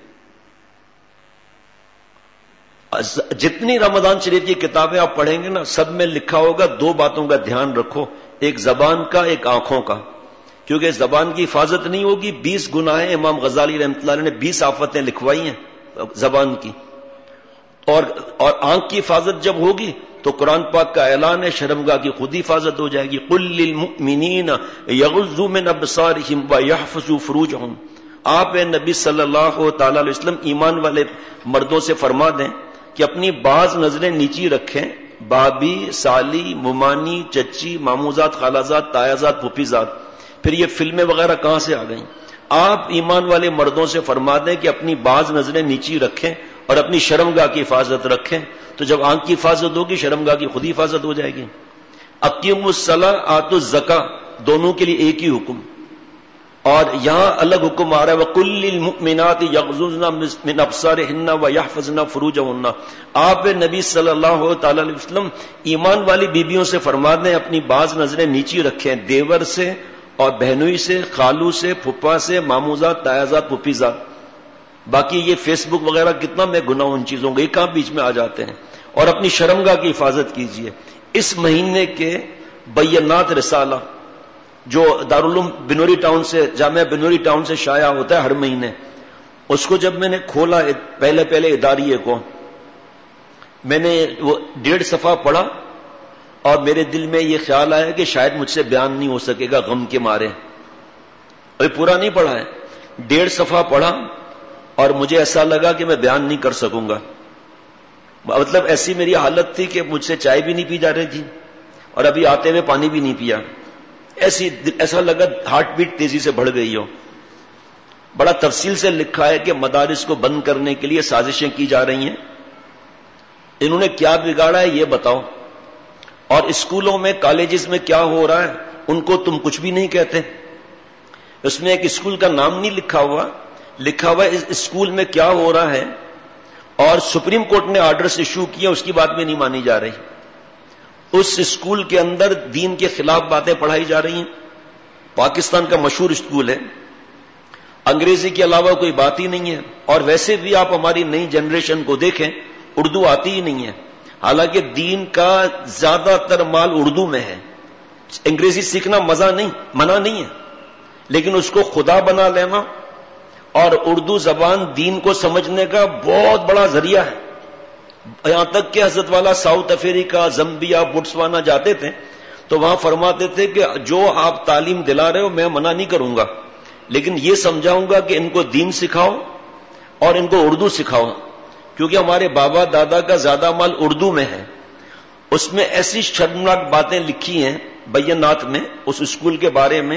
جتنی رمضان شریف کی کتابیں آپ پڑھیں گے نا، سب میں لکھا ہوگا 2 باتوں کا دھیان رکھو، ایک زبان کا، ایک آنکھوں کا. کیونکہ زبان کی حفاظت نہیں ہوگی 20 گناہیں امام غزالی رحمۃ اللہ علیہ نے 20 آفتیں لکھوائی ہیں زبان کی. اور آنکھ کی حفاظت جب ہوگی تو قرآن پاک کا اعلان ہے شرمگاہ کی خود حفاظت ہو جائے گی. قل للمؤمنین یغضوا من ابصارہم ویحفظوا فروجہم. آپ نبی صلی اللہ تعالی علیہ وسلم ایمان والے مردوں سے فرما دیں کہ اپنی بعض نظریں نیچی رکھیں. بابی، سالی، ممانی، چچی، ماموزاد، خالازاد، تایازاد، پھوپھیزاد. پھر یہ فلمیں وغیرہ کہاں سے آ گئیں؟ آپ ایمان والے مردوں سے فرما دیں کہ اپنی بعض نظریں نیچی رکھیں اور اپنی شرمگاہ کی حفاظت رکھیں. تو جب آنکھ کی حفاظت ہوگی شرمگاہ کی خود حفاظت ہو جائے گی. اقیموا الصلاۃ آتوا الزکاۃ دونوں کے لیے ایک ہی حکم. اور یہاں الگ حکم آ رہا ہے وَقُلْ لِلْمُؤْمِنَاتِ يَغْضُضْنَ مِنْ أَبْصَارِهِنَّ وَيَحْفَظْنَ فُرُوجَهُنَّ. آپ نبی صلی اللہ تعالی علیہ وسلم ایمان والی بیبیوں سے فرما دیں اپنی بعض نظریں نیچی رکھیں دیور سے اور بہنوئی سے، خالو سے، پھپھا سے، ماموزاد، تایازاد، پھوپھیزاد. باقی یہ فیس بک وغیرہ کتنا میں گناہ ان چیزوں کو ایک بیچ میں آ جاتے ہیں. اور اپنی شرمگاہ کی حفاظت کیجیے. اس مہینے کے بینات رسالہ جو دارالعلوم بنوری ٹاؤن سے، جامعہ بنوری ٹاؤن سے شائع ہوتا ہے ہر مہینے، اس کو جب میں نے کھولا پہلے اداریے کو، میں نے وہ 1.5 صفحہ پڑھا اور میرے دل میں یہ خیال آیا کہ شاید مجھ سے بیان نہیں ہو سکے گا غم کے مارے. ابھی پورا نہیں پڑھا ہے، 1.5 صفحہ پڑھا اور مجھے ایسا لگا کہ میں بیان نہیں کر سکوں گا. مطلب ایسی میری حالت تھی کہ مجھ سے چائے بھی نہیں پی جا رہی تھی اور ابھی آتے ہوئے پانی بھی نہیں پیا. ایسا لگا ہارٹ بیٹ تیزی سے بڑھ گئی ہو. بڑا تفصیل سے لکھا ہے کہ مدارس کو بند کرنے کے لیے سازشیں کی جا رہی ہیں. انہوں نے کیا بگاڑا ہے یہ بتاؤ. اور اسکولوں میں، کالجز میں کیا ہو رہا ہے ان کو تم کچھ بھی نہیں کہتے. اس میں ایک اسکول کا نام نہیں لکھا ہوا اس اسکول میں کیا ہو رہا ہے. اور سپریم کورٹ نے آرڈرز ایشو کیا، اس کی بات میں نہیں مانی جا رہی. اس اسکول کے اندر دین کے خلاف باتیں پڑھائی جا رہی ہیں. پاکستان کا مشہور اسکول ہے، انگریزی کے علاوہ کوئی بات ہی نہیں ہے. اور ویسے بھی آپ ہماری نئی جنریشن کو دیکھیں، اردو آتی ہی نہیں ہے. حالانکہ دین کا زیادہ تر مال اردو میں ہے. انگریزی سیکھنا منع نہیں ہے، لیکن اس کو خدا بنا لینا اور اردو زبان دین کو سمجھنے کا بہت بڑا ذریعہ ہے. یہاں تک کہ حضرت والا ساؤتھ افریقہ، زمبیا، بوٹسوانا جاتے تھے تو وہاں فرماتے تھے کہ جو آپ تعلیم دلا رہے ہو میں منع نہیں کروں گا، لیکن یہ سمجھاؤں گا کہ ان کو دین سکھاؤ اور ان کو اردو سکھاؤ. کیونکہ ہمارے بابا دادا کا زیادہ مال اردو میں ہے. اس میں ایسی شرمناک باتیں لکھی ہیں بینات میں اس اسکول کے بارے میں.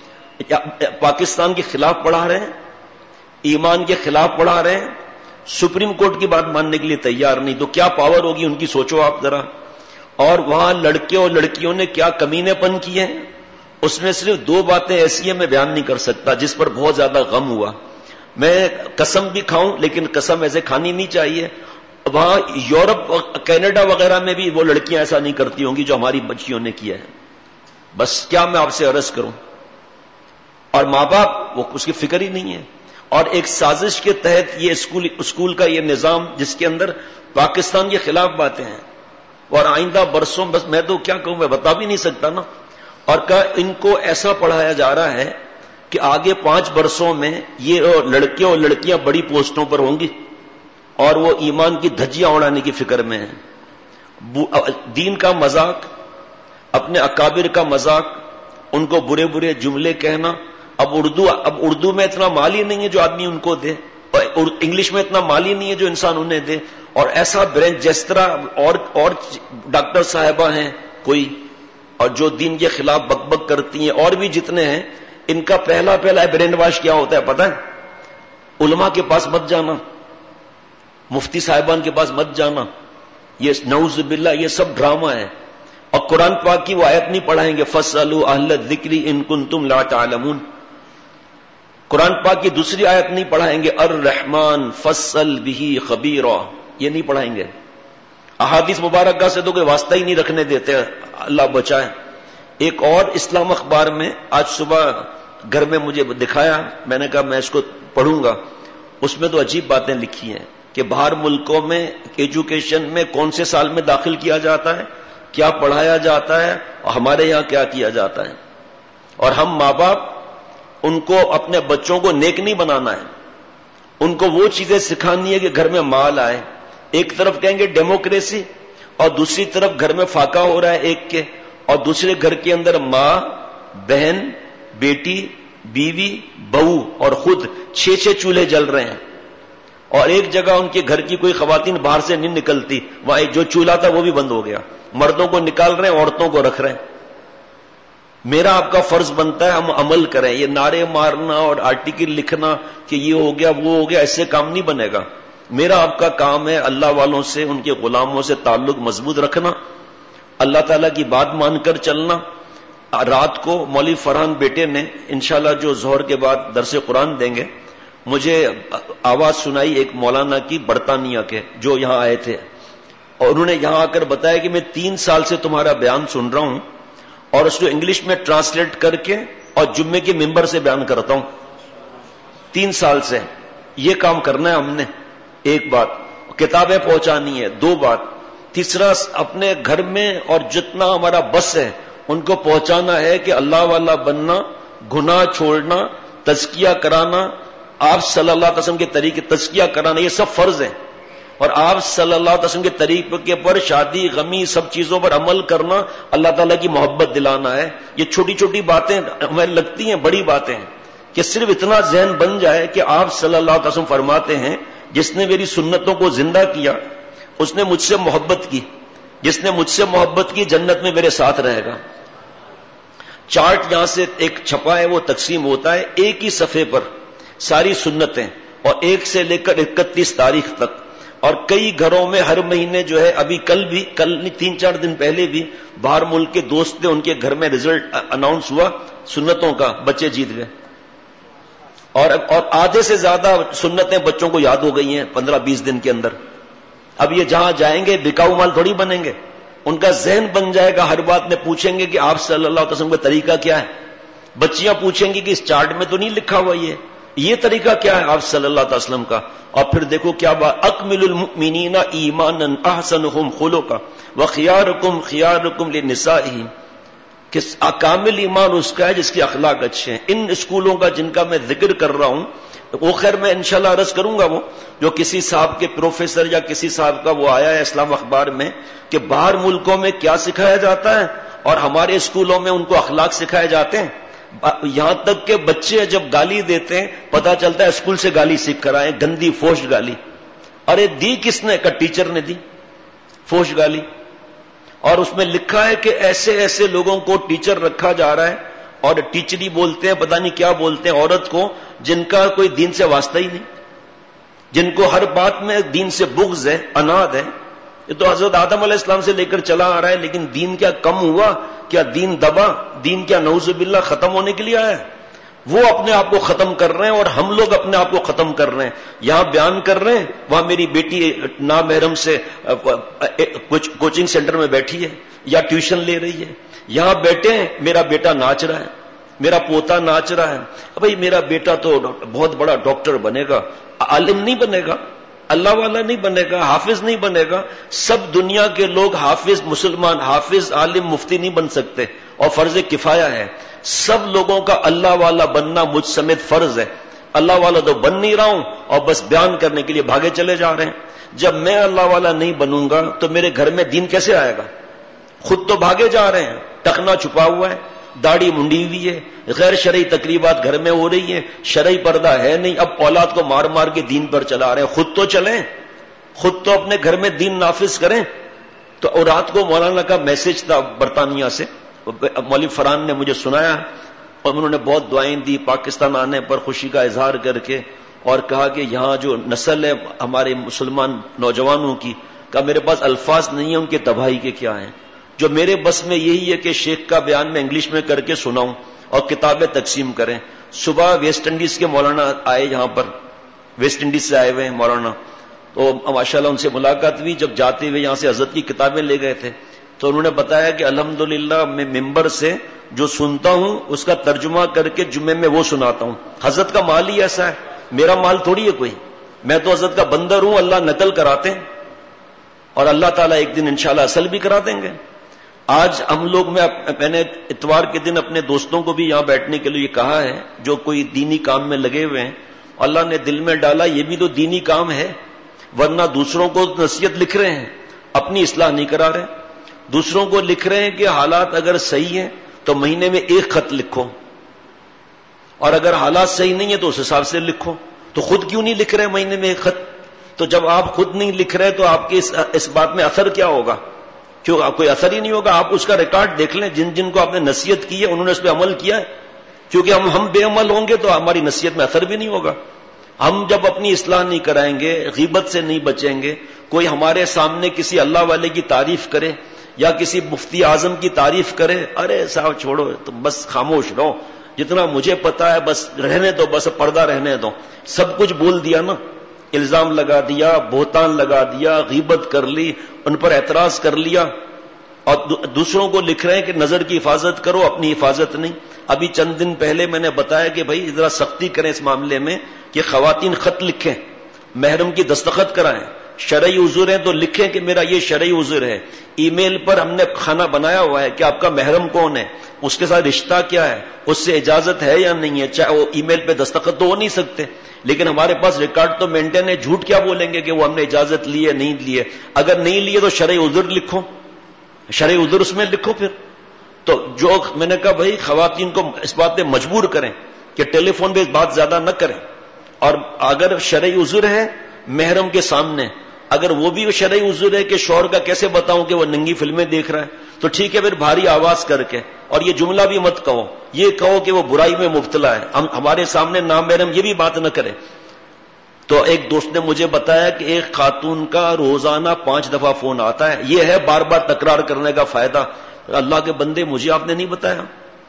پاکستان کے خلاف پڑھا رہے ہیں، ایمان کے خلاف پڑھا رہے ہیں، سپریم کورٹ کی بات ماننے کے لیے تیار نہیں. تو کیا پاور ہوگی ان کی سوچو آپ ذرا. اور وہاں لڑکے اور لڑکیوں نے کیا کمینے پن کیے ہیں. اس میں صرف 2 باتیں ایسی ہیں میں بیان نہیں کر سکتا جس پر بہت زیادہ غم ہوا. میں قسم بھی کھاؤں لیکن قسم ایسے کھانی نہیں چاہیے. وہاں یورپ، کینیڈا وغیرہ میں بھی وہ لڑکیاں ایسا نہیں کرتی ہوں گی جو ہماری بچیوں نے کیا ہے. بس کیا میں آپ سے عرض کروں. اور ماں باپ وہ اس کی فکر ہی نہیں ہے. اور ایک سازش کے تحت یہ اسکول کا یہ نظام جس کے اندر پاکستان کے خلاف باتیں ہیں. اور آئندہ برسوں بس میں تو کیا کہوں، میں بتا بھی نہیں سکتا نا. اور ان کو ایسا پڑھایا جا رہا ہے کہ آگے 5 برسوں میں یہ لڑکے اور لڑکیاں بڑی پوسٹوں پر ہوں گی اور وہ ایمان کی دھجیاں اڑانے کی فکر میں ہیں. دین کا مذاق، اپنے اکابر کا مذاق، ان کو برے برے جملے کہنا. اب اردو میں اتنا مال ہی نہیں ہے جو آدمی ان کو دے، اور انگلش میں اتنا مال ہی نہیں ہے جو انسان انہیں دے. اور ایسا برین جس طرح اور ڈاکٹر صاحبہ ہیں کوئی اور جو دین کے خلاف بک بک کرتی ہیں، اور بھی جتنے ہیں، ان کا پہلا برین واش کیا ہوتا ہے پتہ ہے؟ علماء کے پاس مت جانا، مفتی صاحبان کے پاس مت جانا. یہ نعوذ باللہ یہ سب ڈرامہ ہے. اور قرآن پاک کی وہ آیت نہیں پڑھائیں گے فَاسْأَلُوا أَهْلَ الذِّكْرِ إِن كُنتُمْ لَا تَعْلَمُونَ. قرآن پاک کی دوسری آیت نہیں پڑھائیں گے الرحمن فَاسْأَلْ بِهِ خَبِيرًا، یہ نہیں پڑھائیں گے. احادیث مبارکہ سے تو کوئی واسطہ ہی نہیں رکھنے دیتے، اللہ بچائے. ایک اور اسلام اخبار میں آج صبح گھر میں مجھے دکھایا، میں نے کہا میں اس کو پڑھوں گا. اس میں تو عجیب باتیں لکھی ہیں کہ باہر ملکوں میں ایجوکیشن میں کون سے سال میں داخل کیا جاتا ہے، کیا پڑھایا جاتا ہے، اور ہمارے یہاں کیا کیا جاتا ہے. اور ہم ماں باپ ان کو اپنے بچوں کو نیک نہیں بنانا ہے، ان کو وہ چیزیں سکھانی ہے کہ گھر میں مال آئے. ایک طرف کہیں گے ڈیموکریسی اور دوسری طرف گھر میں فاقہ ہو رہا ہے ایک کے، اور دوسرے گھر کے اندر ماں، بہن، بیٹی، بیوی، بہو اور خود 6 چولہے جل رہے ہیں. اور ایک جگہ ان کے گھر کی کوئی خواتین باہر سے نہیں نکلتی، وہاں جو چولہا تھا وہ بھی بند ہو گیا، مردوں کو نکال رہے ہیں، عورتوں کو رکھ رہے ہیں. میرا آپ کا فرض بنتا ہے ہم عمل کریں. یہ نعرے مارنا اور آرٹیکل لکھنا کہ یہ ہو گیا وہ ہو گیا، ایسے کام نہیں بنے گا. میرا آپ کا کام ہے اللہ والوں سے، ان کے غلاموں سے تعلق مضبوط رکھنا، اللہ تعالیٰ کی بات مان کر چلنا. رات کو مولوی فرحان بیٹے نے انشاءاللہ جو ظہر کے بعد درس قرآن دیں گے، مجھے آواز سنائی ایک مولانا کی برطانیہ کے جو یہاں آئے تھے، اور انہوں نے یہاں آ کر بتایا کہ میں 3 سال سے تمہارا بیان سن رہا ہوں اور اس کو انگلش میں ٹرانسلیٹ کر کے اور جمعے کے ممبر سے بیان کرتا ہوں. 3 سال سے یہ کام کرنا ہے ہم نے. ایک بات کتابیں پہنچانی ہے، 2 بات، تیسرا اپنے گھر میں اور جتنا ہمارا بس ہے ان کو پہنچانا ہے کہ اللہ والا بننا، گناہ چھوڑنا، تزکیہ کرانا، آپ صلی اللہ علیہ وسلم کے طریقے تزکیہ کرانا، یہ سب فرض ہیں. اور آپ صلی اللہ علیہ وسلم کے طریقے پر شادی غمی سب چیزوں پر عمل کرنا، اللہ تعالیٰ کی محبت دلانا ہے. یہ چھوٹی چھوٹی باتیں ہمیں لگتی ہیں بڑی باتیں ہیں کہ صرف اتنا ذہن بن جائے کہ آپ صلی اللہ علیہ وسلم فرماتے ہیں جس نے میری سنتوں کو زندہ کیا اس نے مجھ سے محبت کی، جس نے مجھ سے محبت کی جنت میں میرے ساتھ رہے گا. چارٹ یہاں سے ایک چھپا ہے وہ تقسیم ہوتا ہے، ایک ہی صفحے پر ساری سنتیں، اور 1 سے لے کر 31 تاریخ تک. اور کئی گھروں میں ہر مہینے جو ہے، ابھی کل 3-4 دن پہلے بھی باہر ملک کے دوست تھے، ان کے گھر میں رزلٹ اناؤنس ہوا سنتوں کا، بچے جیت گئے. اور آدھے سے زیادہ سنتیں بچوں کو یاد ہو گئی ہیں 15-20 دن کے اندر. اب یہ جہاں جائیں گے بکاؤ مال تھوڑی بنیں گے، ان کا ذہن بن جائے گا. ہر بات میں پوچھیں گے کہ آپ صلی اللہ علیہ وسلم کا طریقہ کیا ہے. بچیاں پوچھیں گی کہ اس چارٹ میں تو نہیں لکھا ہوا یہ طریقہ کیا ہے آپ صلی اللہ علیہ وسلم کا. اور پھر دیکھو کیا بات، اکمل المؤمنین ایمانا احسنہم خلقا وخیارکم خیارکم لنسائہم، کہ کامل ایمان اس کا ہے جس کے اخلاق اچھے ہیں. ان اسکولوں کا جن کا میں ذکر کر رہا ہوں وہ خیر میں انشاءاللہ عرض کروں گا، وہ جو کسی صاحب کے پروفیسر یا کسی صاحب کا وہ آیا ہے اسلام اخبار میں کہ باہر ملکوں میں کیا سکھایا جاتا ہے اور ہمارے اسکولوں میں ان کو اخلاق سکھائے جاتے ہیں. یہاں تک کہ بچے جب گالی دیتے ہیں پتا چلتا ہے اسکول سے گالی سیکھ کر آئے، گندی فوش گالی. ارے دی کس نے؟ کا ٹیچر نے دی فوش گالی. اور اس میں لکھا ہے کہ ایسے ایسے لوگوں کو ٹیچر رکھا جا رہا ہے، اور ٹیچری بولتے ہیں، پتہ نہیں کیا بولتے ہیں عورت کو، جن کا کوئی دین سے واسطہ ہی نہیں، جن کو ہر بات میں دین سے بغض ہے، اناد ہے. یہ تو حضرت آدم علیہ السلام سے لے کر چلا آ رہا ہے، لیکن دین کیا کم ہوا؟ کیا دین دبا؟ دین کیا نعوذ باللہ ختم ہونے کے لیے آیا ہے؟ وہ اپنے آپ کو ختم کر رہے ہیں اور ہم لوگ اپنے آپ کو ختم کر رہے ہیں. یہاں بیان کر رہے ہیں، وہاں میری بیٹی نامحرم سے کوچنگ سینٹر میں بیٹھی ہے یا ٹیوشن لے رہی ہے. یہاں بیٹھے ہیں، میرا بیٹا ناچ رہا ہے، میرا پوتا ناچ رہا ہے. بھائی میرا بیٹا تو بہت بڑا ڈاکٹر بنے گا، عالم نہیں بنے گا، اللہ والا نہیں بنے گا، حافظ نہیں بنے گا. سب دنیا کے لوگ حافظ، مسلمان حافظ، عالم، مفتی نہیں بن سکتے، اور فرض کفایہ ہے. سب لوگوں کا اللہ والا بننا مجھ سمیت فرض ہے. اللہ والا تو بن نہیں رہا ہوں اور بس بیان کرنے کے لیے بھاگے چلے جا رہے ہیں. جب میں اللہ والا نہیں بنوں گا تو میرے گھر میں دین کیسے آئے گا؟ خود تو بھاگے جا رہے ہیں، ٹخنا چھپا ہوا ہے، داڑھی منڈی ہوئی ہے، غیر شرعی تقریبات گھر میں ہو رہی ہیں، شرعی پردہ ہے نہیں. اب اولاد کو مار مار کے دین پر چلا رہے ہیں. خود تو چلیں، خود تو اپنے گھر میں دین نافذ کریں. تو اور رات کو مولانا کا میسج تھا برطانیہ سے، مولوی فرحان نے مجھے سنایا، اور انہوں نے بہت دعائیں دی پاکستان آنے پر خوشی کا اظہار کر کے، اور کہا کہ یہاں جو نسل ہے ہمارے مسلمان نوجوانوں کی، کہا میرے پاس الفاظ نہیں ہیں ان کے تباہی کے کیا ہیں. جو میرے بس میں یہی ہے کہ شیخ کا بیان میں انگلش میں کر کے سناؤں اور کتابیں تقسیم کریں. صبح ویسٹ انڈیز کے مولانا آئے، یہاں پر ویسٹ انڈیز سے آئے ہوئے ہیں مولانا، تو ماشاءاللہ ان سے ملاقات ہوئی. جب جاتے ہوئے یہاں سے حضرت کی کتابیں لے گئے تھے تو انہوں نے بتایا کہ الحمدللہ میں ممبر سے جو سنتا ہوں اس کا ترجمہ کر کے جمعے میں وہ سناتا ہوں. حضرت کا مال ہی ایسا ہے، میرا مال تھوڑی ہے کوئی، میں تو حضرت کا بندر ہوں. اللہ نقل کراتے ہیں اور اللہ تعالیٰ ایک دن انشاءاللہ اصل بھی کرا دیں گے. آج ہم لوگ میں نے اتوار کے دن اپنے دوستوں کو بھی یہاں بیٹھنے کے لیے کہا ہے جو کوئی دینی کام میں لگے ہوئے ہیں، اللہ نے دل میں ڈالا یہ بھی تو دینی کام ہے، ورنہ دوسروں کو نصیحت لکھ رہے ہیں، اپنی اصلاح نہیں کرا رہے، دوسروں کو لکھ رہے ہیں کہ حالات اگر صحیح ہیں تو مہینے میں ایک خط لکھو، اور اگر حالات صحیح نہیں ہے تو اس حساب سے لکھو. تو خود کیوں نہیں لکھ رہے مہینے میں ایک خط؟ تو جب آپ خود نہیں لکھ رہے تو آپ کے اس بات میں اثر کیا ہوگا؟ کیوں کوئی اثر ہی نہیں ہوگا. آپ اس کا ریکارڈ دیکھ لیں، جن جن کو آپ نے نصیحت کی ہے انہوں نے اس پہ عمل کیا ہے. کیونکہ ہم بے عمل ہوں گے تو ہماری نصیحت میں اثر بھی نہیں ہوگا. ہم جب اپنی اصلاح نہیں کرائیں گے، غیبت سے نہیں بچیں گے، کوئی ہمارے سامنے کسی اللہ والے کی تعریف کرے یا کسی مفتی اعظم کی تعریف کرے، ارے صاحب چھوڑو تو بس خاموش رہو، جتنا مجھے پتا ہے بس رہنے دو، بس پردہ رہنے دو. سب کچھ بول دیا نا، الزام لگا دیا، بہتان لگا دیا، غیبت کر لی، ان پر اعتراض کر لیا، اور دوسروں کو لکھ رہے ہیں کہ نظر کی حفاظت کرو، اپنی حفاظت نہیں. ابھی چند دن پہلے میں نے بتایا کہ بھائی ذرا سختی کریں اس معاملے میں کہ خواتین خط لکھیں، محرم کی دستخط کرائیں، شرعی عذر ہے تو لکھیں کہ میرا یہ شرعی عذر ہے. ای میل پر ہم نے کھانا بنایا ہوا ہے کہ آپ کا محرم کون ہے، اس کے ساتھ رشتہ کیا ہے، اس سے اجازت ہے یا نہیں ہے. چاہے وہ ای میل پہ دستخط تو ہو نہیں سکتے، لیکن ہمارے پاس ریکارڈ تو مینٹین ہے. جھوٹ کیا بولیں گے کہ وہ ہم نے اجازت لی ہے نہیں لیے. اگر نہیں لیے تو شرعی عذر لکھو، شرعی عذر اس میں لکھو. پھر تو جو میں نے کہا بھائی خواتین کو اس بات پہ مجبور کریں کہ ٹیلی فون پہ بات زیادہ نہ کریں، اور اگر شرعی عذر ہے محرم کے سامنے، اگر وہ بھی شرعی عذر ہے کہ شوہر کا کیسے بتاؤں کہ وہ ننگی فلمیں دیکھ رہا ہے، تو ٹھیک ہے پھر بھاری آواز کر کے، اور یہ جملہ بھی مت کہو، یہ کہو کہ وہ برائی میں مبتلا ہے، ہم ہمارے سامنے نامحرم یہ بھی بات نہ کریں. تو ایک دوست نے مجھے بتایا کہ ایک خاتون کا روزانہ 5 دفعہ فون آتا ہے. یہ ہے بار بار تکرار کرنے کا فائدہ. اللہ کے بندے مجھے آپ نے نہیں بتایا،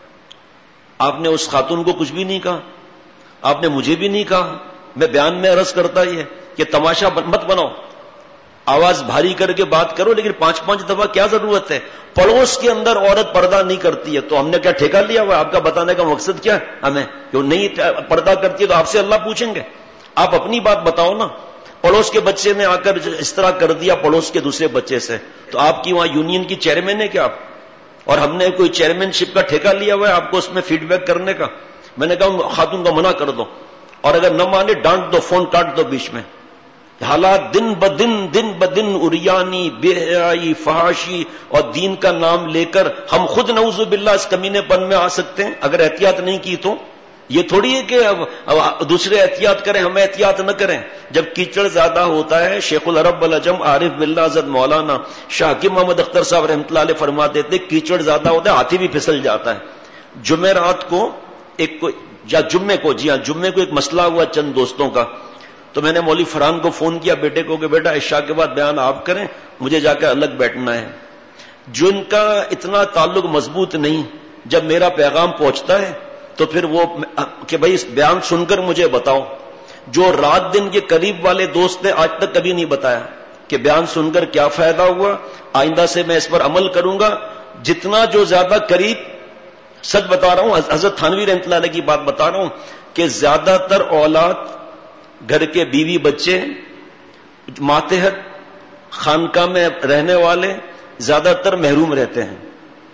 آپ نے اس خاتون کو کچھ بھی نہیں کہا، آپ نے مجھے بھی نہیں کہا. میں بیان میں عرض کرتا یہ کہ تماشا مت بناؤ، آواز بھاری کر کے بات کرو، لیکن 5 دفعہ کیا ضرورت ہے؟ پڑوس کے اندر عورت پردہ نہیں کرتی ہے تو ہم نے کیا ٹھیکہ لیا ہوا؟ آپ کا بتانے کا مقصد کیا ہے ہمیں کہ وہ نہیں پردہ کرتی ہے تو آپ سے اللہ پوچھیں گے؟ آپ اپنی بات بتاؤ نا. پڑوس کے بچے نے آ کر اس طرح کر دیا پڑوس کے دوسرے بچے سے، تو آپ کی وہاں یونین کی چیئرمین ہے کیا آپ؟ اور ہم نے کوئی چیئرمین شپ کا ٹھیکہ لیا ہوا ہے آپ کو اس میں فیڈ بیک کرنے کا؟ میں نے کہا خاتون کو منع کر دو، اور اگر نہ مانے ڈانٹ دو، فون کاٹ دو بیچ میں. حالات دن بدن اریانی، بے حیائی، فحاشی اور دین کا نام لے کر ہم خود نعوذ باللہ اس کمینے پن میں آ سکتے ہیں اگر احتیاط نہیں کی تو. یہ تھوڑی ہے کہ دوسرے احتیاط کریں ہم احتیاط نہ کریں. جب کیچڑ زیادہ ہوتا ہے، شیخ العرب العجم عارف باللہ حضرت مولانا شاہ حکیم محمد اختر صاحب رحمۃ اللہ علیہ فرماتے تھے کیچڑ زیادہ ہوتا ہے ہاتھی بھی پھسل جاتا ہے. جمعرات کو جمعے کو ایک مسئلہ ہوا چند دوستوں کا، تو میں نے مولوی فرحان کو فون کیا بیٹے کو کہ بیٹا عشاء کے بعد بیان آپ کریں، مجھے جا کے الگ بیٹھنا ہے. جن کا اتنا تعلق مضبوط نہیں، جب میرا پیغام پہنچتا ہے تو پھر وہ کہ بھائی اس بیان سن کر مجھے بتاؤ. جو رات دن کے قریب والے دوست نے آج تک کبھی نہیں بتایا کہ بیان سن کر کیا فائدہ ہوا، آئندہ سے میں اس پر عمل کروں گا. جتنا جو زیادہ قریب، سچ بتا رہا ہوں، حضرت تھانوی رحمۃ اللہ علیہ کی بات بتا رہا ہوں کہ زیادہ تر اولاد، گھر کے بیوی بچے، ماتحت خانقاہ میں رہنے والے زیادہ تر محروم رہتے ہیں.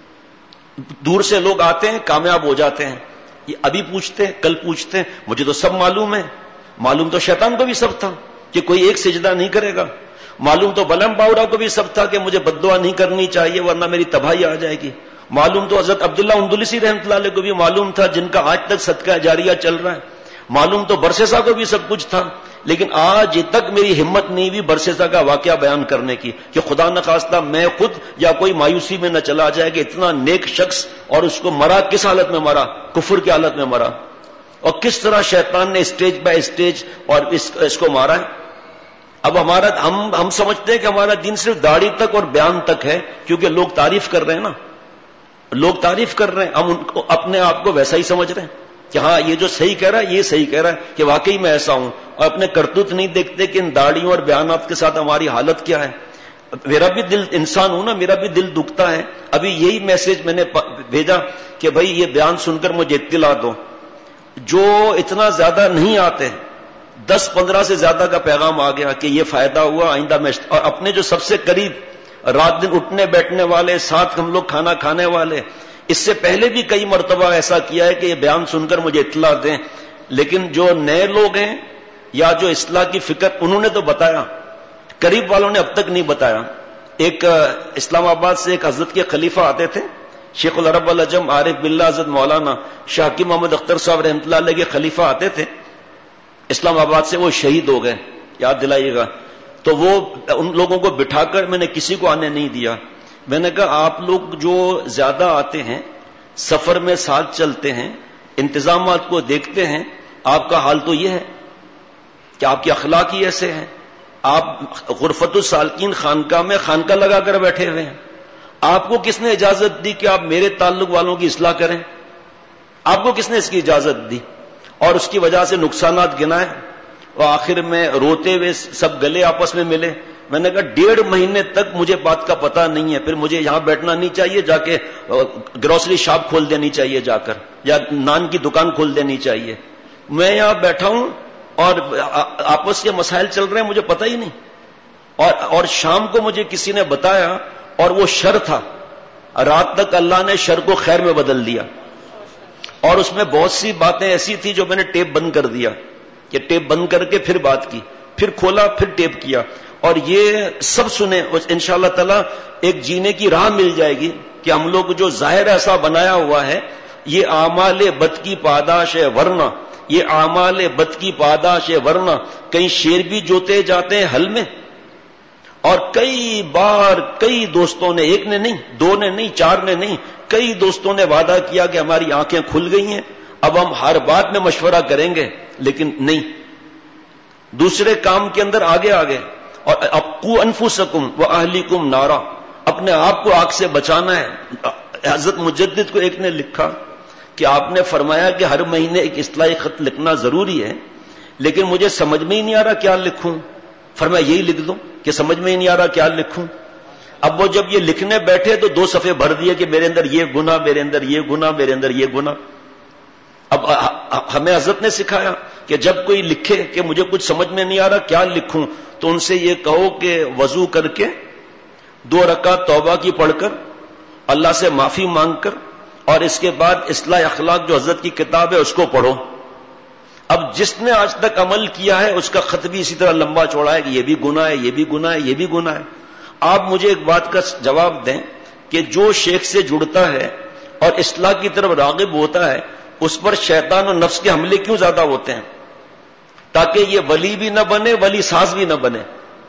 دور سے لوگ آتے ہیں کامیاب ہو جاتے ہیں، یہ ابھی پوچھتے ہیں کل پوچھتے ہیں مجھے تو سب معلوم ہے. معلوم تو شیطان کو بھی سب تھا کہ کوئی ایک سجدہ نہیں کرے گا. معلوم تو بلم باورا کو بھی سب تھا کہ مجھے بد دعا نہیں کرنی چاہیے ورنہ میری تباہی آ جائے گی. معلوم تو حضرت عبداللہ اندلسی رحمۃ اللہ علیہ کو بھی معلوم تھا جن کا آج تک صدقہ جاریہ چل رہا ہے. معلوم تو برسیسا کو بھی سب کچھ تھا، لیکن آج تک میری ہمت نہیں ہوئی برسیسا کا واقعہ بیان کرنے کی کہ خدا نخواستہ میں خود یا کوئی مایوسی میں نہ چلا جائے کہ اتنا نیک شخص اور اس کو مرا کس حالت میں مرا، کفر کی حالت میں مرا، اور کس طرح شیطان نے اسٹیج بائی اسٹیج اور اس کو مارا ہے. اب ہم سمجھتے ہیں کہ ہمارا دین صرف داڑھی تک اور بیان تک ہے کیونکہ لوگ تعریف کر رہے ہیں نا، لوگ تعریف کر رہے ہیں، ہم ان کو اپنے آپ کو ویسا ہی سمجھ رہے ہیں کہ ہاں یہ جو صحیح کہہ رہا ہے یہ صحیح کہہ رہا ہے کہ واقعی میں ایسا ہوں، اور اپنے کرتوت نہیں دیکھتے کہ ان داڑھیوں اور بیانات کے ساتھ ہماری حالت کیا ہے. میرا بھی دل، انسان ہوں نا، میرا بھی دل دکھتا ہے. ابھی یہی میسج میں نے بھیجا کہ بھائی یہ بیان سن کر مجھے اطلاع دو. جو اتنا زیادہ نہیں آتے، 10-15 سے زیادہ کا پیغام آ گیا کہ یہ فائدہ ہوا، آئندہ میں. اور اپنے جو سب سے قریب رات دن اٹھنے بیٹھنے والے، ساتھ ہم لوگ کھانا کھانے والے. اس سے پہلے بھی کئی مرتبہ ایسا کیا ہے کہ یہ بیان سن کر مجھے اطلاع دیں، لیکن جو نئے لوگ ہیں یا جو اصلاح کی فکر، انہوں نے تو بتایا، قریب والوں نے اب تک نہیں بتایا. ایک اسلام آباد سے ایک حضرت کے خلیفہ آتے تھے، شیخ العرب العجم عارف باللہ حضرت مولانا شاہ حکیم محمد اختر صاحب رحمۃ اللہ علیہ کے خلیفہ آتے تھے اسلام آباد سے. وہ شہید ہو گئے، یاد دلائیے گا. تو وہ ان لوگوں کو بٹھا کر میں نے کسی کو آنے نہیں دیا. میں نے کہا آپ لوگ جو زیادہ آتے ہیں، سفر میں ساتھ چلتے ہیں، انتظامات کو دیکھتے ہیں، آپ کا حال تو یہ ہے کہ آپ کے اخلاق ہی ایسے ہیں. آپ غرفت السالکین خانقاہ میں خانقاہ لگا کر بیٹھے ہوئے ہیں. آپ کو کس نے اجازت دی کہ آپ میرے تعلق والوں کی اصلاح کریں؟ آپ کو کس نے اس کی اجازت دی؟ اور اس کی وجہ سے نقصانات گنائے اور آخر میں روتے ہوئے سب گلے آپس میں ملے. میں نے کہا 1.5 مہینے تک مجھے بات کا پتہ نہیں ہے، پھر مجھے یہاں بیٹھنا نہیں چاہیے، جا کے گروسری شاپ کھول دینی چاہیے جا کر، یا نان کی دکان کھول دینی چاہیے. میں یہاں بیٹھا ہوں اور آپس کے مسائل چل رہے ہیں، مجھے پتہ ہی نہیں. اور شام کو مجھے کسی نے بتایا، اور وہ شر تھا. رات تک اللہ نے شر کو خیر میں بدل دیا، اور اس میں بہت سی باتیں ایسی تھی جو میں نے ٹیپ بند کر دیا، کہ ٹیپ بند کر کے پھر بات کی، پھر کھولا، پھر ٹیپ کیا. اور یہ سب سنیں، انشاءاللہ تعالی ایک جینے کی راہ مل جائے گی کہ ہم لوگ جو ظاہر ایسا بنایا ہوا ہے، یہ اعمال بد کی پاداش ہے، ورنہ یہ اعمال بد کی پاداش ہے، ورنہ کئی شیر بھی جوتے جاتے ہیں حل میں. اور کئی بار کئی دوستوں نے، ایک نے نہیں، 2 نے نہیں، 4 نے نہیں، کئی دوستوں نے وعدہ کیا کہ ہماری آنکھیں کھل گئی ہیں، اب ہم ہر بات میں مشورہ کریں گے، لیکن نہیں، دوسرے کام کے اندر آگے آگے. اور قوا انفسکم واہلیکم نارا، اپنے آپ کو آگ سے بچانا ہے. حضرت مجدد کو ایک نے لکھا کہ آپ نے فرمایا کہ ہر مہینے ایک اصلاحی خط لکھنا ضروری ہے، لیکن مجھے سمجھ میں ہی نہیں آ رہا کیا لکھوں. فرمایا یہی لکھ دو کہ سمجھ میں ہی نہیں آ رہا کیا لکھوں. اب وہ جب یہ لکھنے بیٹھے تو 2 صفحے بھر دیے کہ میرے اندر یہ گناہ، میرے اندر یہ گناہ، میرے اندر یہ گناہ. اب ہمیں حضرت نے سکھایا کہ جب کوئی لکھے کہ مجھے کچھ سمجھ میں نہیں آ رہا کیا لکھوں، تو ان سے یہ کہو کہ وضو کر کے 2 رکعت توبہ کی پڑھ کر اللہ سے معافی مانگ کر، اور اس کے بعد اصلاح اخلاق جو حضرت کی کتاب ہے اس کو پڑھو. اب جس نے آج تک عمل کیا ہے اس کا خط بھی اسی طرح لمبا چوڑا ہے کہ یہ بھی گناہ ہے، یہ بھی گناہ ہے، یہ بھی گناہ ہے. آپ مجھے ایک بات کا جواب دیں کہ جو شیخ سے جڑتا ہے اور اصلاح کی طرف راغب ہوتا ہے، اس پر شیطان اور نفس کے حملے کیوں زیادہ ہوتے ہیں؟ تاکہ یہ ولی بھی نہ بنے، ولی ساز بھی نہ بنے،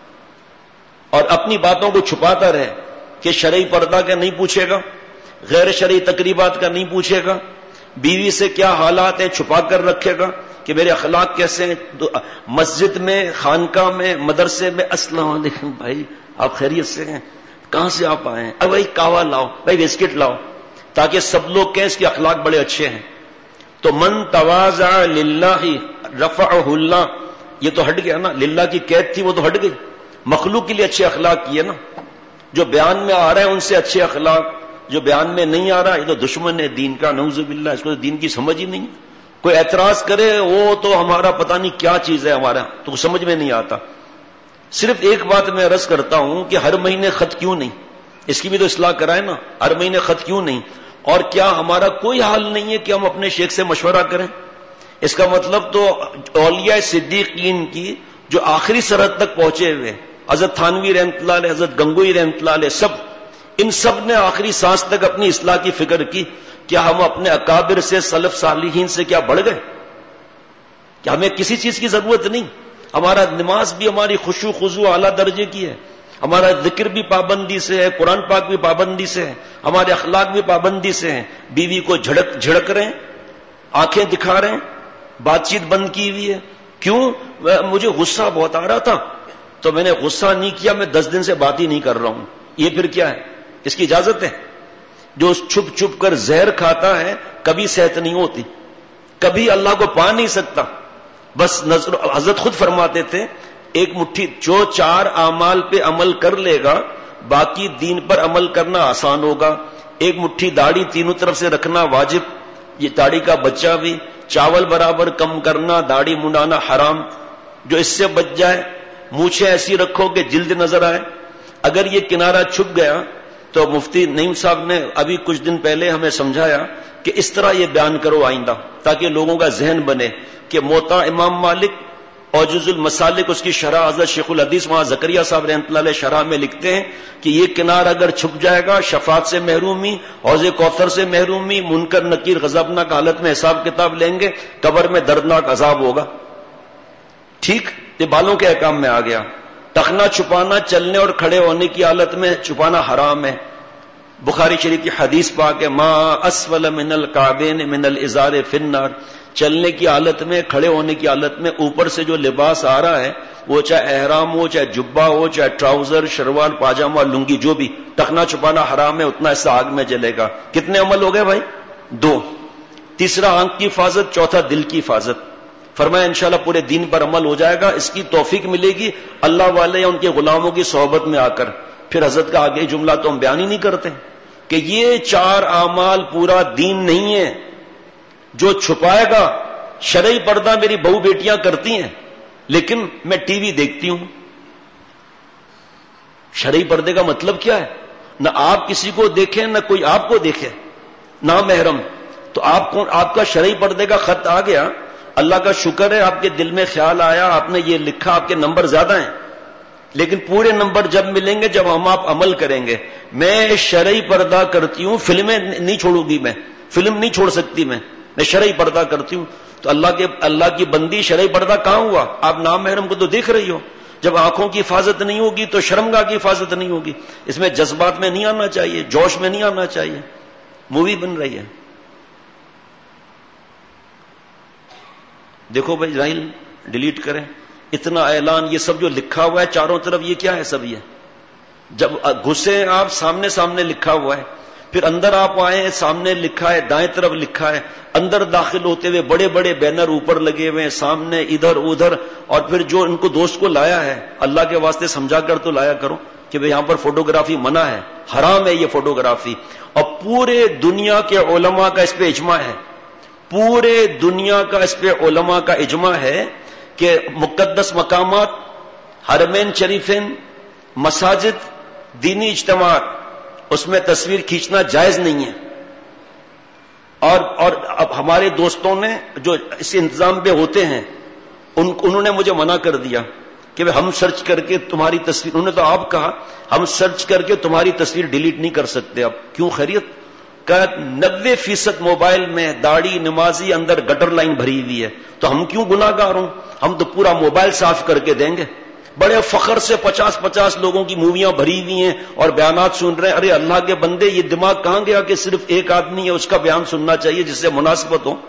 اور اپنی باتوں کو چھپاتا رہے کہ شرعی پردہ کا نہیں پوچھے گا، غیر شرعی تقریبات کا نہیں پوچھے گا، بیوی سے کیا حالات ہیں چھپا کر رکھے گا کہ میرے اخلاق کیسے ہیں. مسجد میں، خانقاہ میں، مدرسے میں السلام علیکم بھائی، آپ خیریت سے ہیں؟ کہاں سے آپ آئے ہیں؟ بھائی کہوا لاؤ، بھائی بسکٹ لاؤ، تاکہ سب لوگ کہیں اس کے اخلاق بڑے اچھے ہیں. تو من تواضع للہ رفعہ اللہ، یہ تو ہٹ گیا نا، للہ کی قید تھی وہ تو ہٹ گئی. مخلوق کے لیے اچھے اخلاق کیے نا، جو بیان میں آ رہے ہیں ان سے اچھے اخلاق، جو بیان میں نہیں آ رہا یہ تو دشمن ہے دین کا، نعوذ باللہ، اس کو تو دین کی سمجھ ہی نہیں. کوئی اعتراض کرے وہ تو ہمارا پتہ نہیں کیا چیز ہے، ہمارا تو سمجھ میں نہیں آتا. صرف ایک بات میں عرض کرتا ہوں کہ ہر مہینے خط کیوں نہیں، اس کی بھی تو اصلاح کرائے نا. ہر مہینے خط کیوں نہیں؟ اور کیا ہمارا کوئی حال نہیں ہے کہ ہم اپنے شیخ سے مشورہ کریں؟ اس کا مطلب تو اولیاء صدیقین کی جو آخری سرحد تک پہنچے ہوئے، حضرت تھانوی رحمۃ اللہ علیہ، حضرت گنگوئی رحمۃ اللہ علیہ، ان سب نے آخری سانس تک اپنی اصلاح کی فکر کی. کیا ہم اپنے اکابر سے، سلف صالحین سے کیا بڑھ گئے؟ کیا ہمیں کسی چیز کی ضرورت نہیں؟ ہمارا نماز بھی ہماری خشوع خضوع اعلیٰ درجے کی ہے، ہمارا ذکر بھی پابندی سے ہے، قرآن پاک بھی پابندی سے ہے، ہمارے اخلاق بھی پابندی سے ہیں. بیوی کو جھڑک رہے ہیں، آنکھیں دکھا رہے ہیں، بات چیت بند کی ہوئی ہے. کیوں؟ مجھے غصہ بہت آ رہا تھا تو میں نے غصہ نہیں کیا، میں 10 دن سے بات ہی نہیں کر رہا ہوں. یہ پھر کیا ہے؟ اس کی اجازت ہے؟ جو چھپ چھپ کر زہر کھاتا ہے کبھی صحت نہیں ہوتی، کبھی اللہ کو پا نہیں سکتا. بس نظر، حضرت خود فرماتے تھے ایک مٹھی جو 4 اعمال پہ عمل کر لے گا باقی دین پر عمل کرنا آسان ہوگا. ایک مٹھی داڑھی تینوں طرف سے رکھنا واجب، یہ داڑھی کا بچہ بھی. چاول برابر کم کرنا، داڑھی منڈانا حرام. جو اس سے بچ جائے، مونچھیں ایسی رکھو کہ جلد نظر آئے. اگر یہ کنارہ چھپ گیا تو مفتی نعیم صاحب نے ابھی کچھ دن پہلے ہمیں سمجھایا کہ اس طرح یہ بیان کرو آئندہ، تاکہ لوگوں کا ذہن بنے کہ موطا امام مالک اور جز المسالک اس کی شرح حضرت شیخ الحدیث وہاں زکریا صاحب رحمۃ اللہ علیہ شرح میں لکھتے ہیں کہ یہ کنار اگر چھپ جائے گا، شفاعت سے محرومی، حوض کوثر سے محرومی، منکر نکیر غضبناک حالت میں حساب کتاب لیں گے، قبر میں دردناک عذاب ہوگا. ٹھیک، یہ بالوں کے احکام میں آ گیا. ٹخنا چھپانا چلنے اور کھڑے ہونے کی حالت میں چھپانا حرام ہے. بخاری شریف کی حدیث پاک ہے ما اسفل من الکعبین من الازار فی النار. چلنے کی حالت میں، کھڑے ہونے کی حالت میں اوپر سے جو لباس آ رہا ہے، وہ چاہے احرام ہو، چاہے جبہ ہو، چاہے ٹراؤزر، شلوار، پاجامہ، لنگی، جو بھی، ٹخنا چھپانا حرام ہے، اتنا حصہ آگ میں جلے گا. کتنے عمل ہو گئے بھائی؟ 2. تیسرا آنکھ کی حفاظت، چوتھا دل کی حفاظت. فرمایا انشاءاللہ پورے دین پر عمل ہو جائے گا. اس کی توفیق ملے گی اللہ والے یا ان کے غلاموں کی صحبت میں آ کر. پھر حضرت کا آگے جملہ تو ہم بیان ہی نہیں کرتے کہ یہ 4 اعمال پورا دین نہیں ہے. جو چھپائے گا، شرعی پردہ میری بہو بیٹیاں کرتی ہیں لیکن میں ٹی وی دیکھتی ہوں. شرعی پردے کا مطلب کیا ہے؟ نہ آپ کسی کو دیکھیں نہ کوئی آپ کو دیکھے، نہ محرم. تو آپ کا شرعی پردے کا خط آ گیا. اللہ کا شکر ہے آپ کے دل میں خیال آیا، آپ نے یہ لکھا، آپ کے نمبر زیادہ ہیں، لیکن پورے نمبر جب ملیں گے جب ہم آپ عمل کریں گے. میں شرعی پردہ کرتی ہوں، فلمیں نہیں چھوڑوں گی، میں فلم نہیں چھوڑ سکتی، میں شرعی پردہ کرتی ہوں. تو اللہ کی بندی شرعی پردہ کہاں ہوا؟ آپ نام محرم کو تو دیکھ رہی ہو. جب آنکھوں کی حفاظت نہیں ہوگی تو شرمگاہ کی حفاظت نہیں ہوگی. اس میں جذبات میں نہیں آنا چاہیے، جوش میں نہیں آنا چاہیے. مووی بن رہی ہے. دیکھو بھائی، راہل ڈیلیٹ کریں. اتنا اعلان، یہ سب جو لکھا ہوا ہے چاروں طرف، یہ کیا ہے سب؟ یہ جب گھسے آپ سامنے لکھا ہوا ہے، پھر اندر آپ آئے سامنے لکھا ہے، دائیں طرف لکھا ہے، اندر داخل ہوتے ہوئے بڑے بڑے بینر اوپر لگے ہوئے ہیں، سامنے ادھر ادھر. اور پھر جو ان کو دوست کو لایا ہے، اللہ کے واسطے سمجھا کر تو لایا کرو کہ بھئی یہاں پر فوٹوگرافی منع ہے، حرام ہے یہ فوٹوگرافی. اور پورے دنیا کے علماء کا اس پہ اجماع ہے، پورے دنیا کا اس پہ علماء کا اجماع ہے کہ مقدس مقامات، حرمین شریفین، مساجد، دینی اجتماعات، اس میں تصویر کھینچنا جائز نہیں ہے. اور اب ہمارے دوستوں نے جو اس انتظام پہ ہوتے ہیں انہوں نے مجھے منع کر دیا کہ ہم سرچ کر کے تمہاری تصویر، انہوں نے تو آپ کہا ہم سرچ کر کے تمہاری تصویر ڈیلیٹ نہیں کر سکتے. اب کیوں؟ خیریت؟ کہ 90% موبائل میں داڑھی نمازی اندر گٹر لائن بھری ہوئی ہے، تو ہم کیوں گناہ گار ہوں؟ ہم تو پورا موبائل صاف کر کے دیں گے. بڑے فخر سے 50 لوگوں کی موویاں بھری ہوئی ہیں اور بیانات سن رہے ہیں. ارے اللہ کے بندے، یہ دماغ کہاں گیا کہ صرف ایک آدمی ہے اس کا بیان سننا چاہیے جس سے مناسبت ہو؟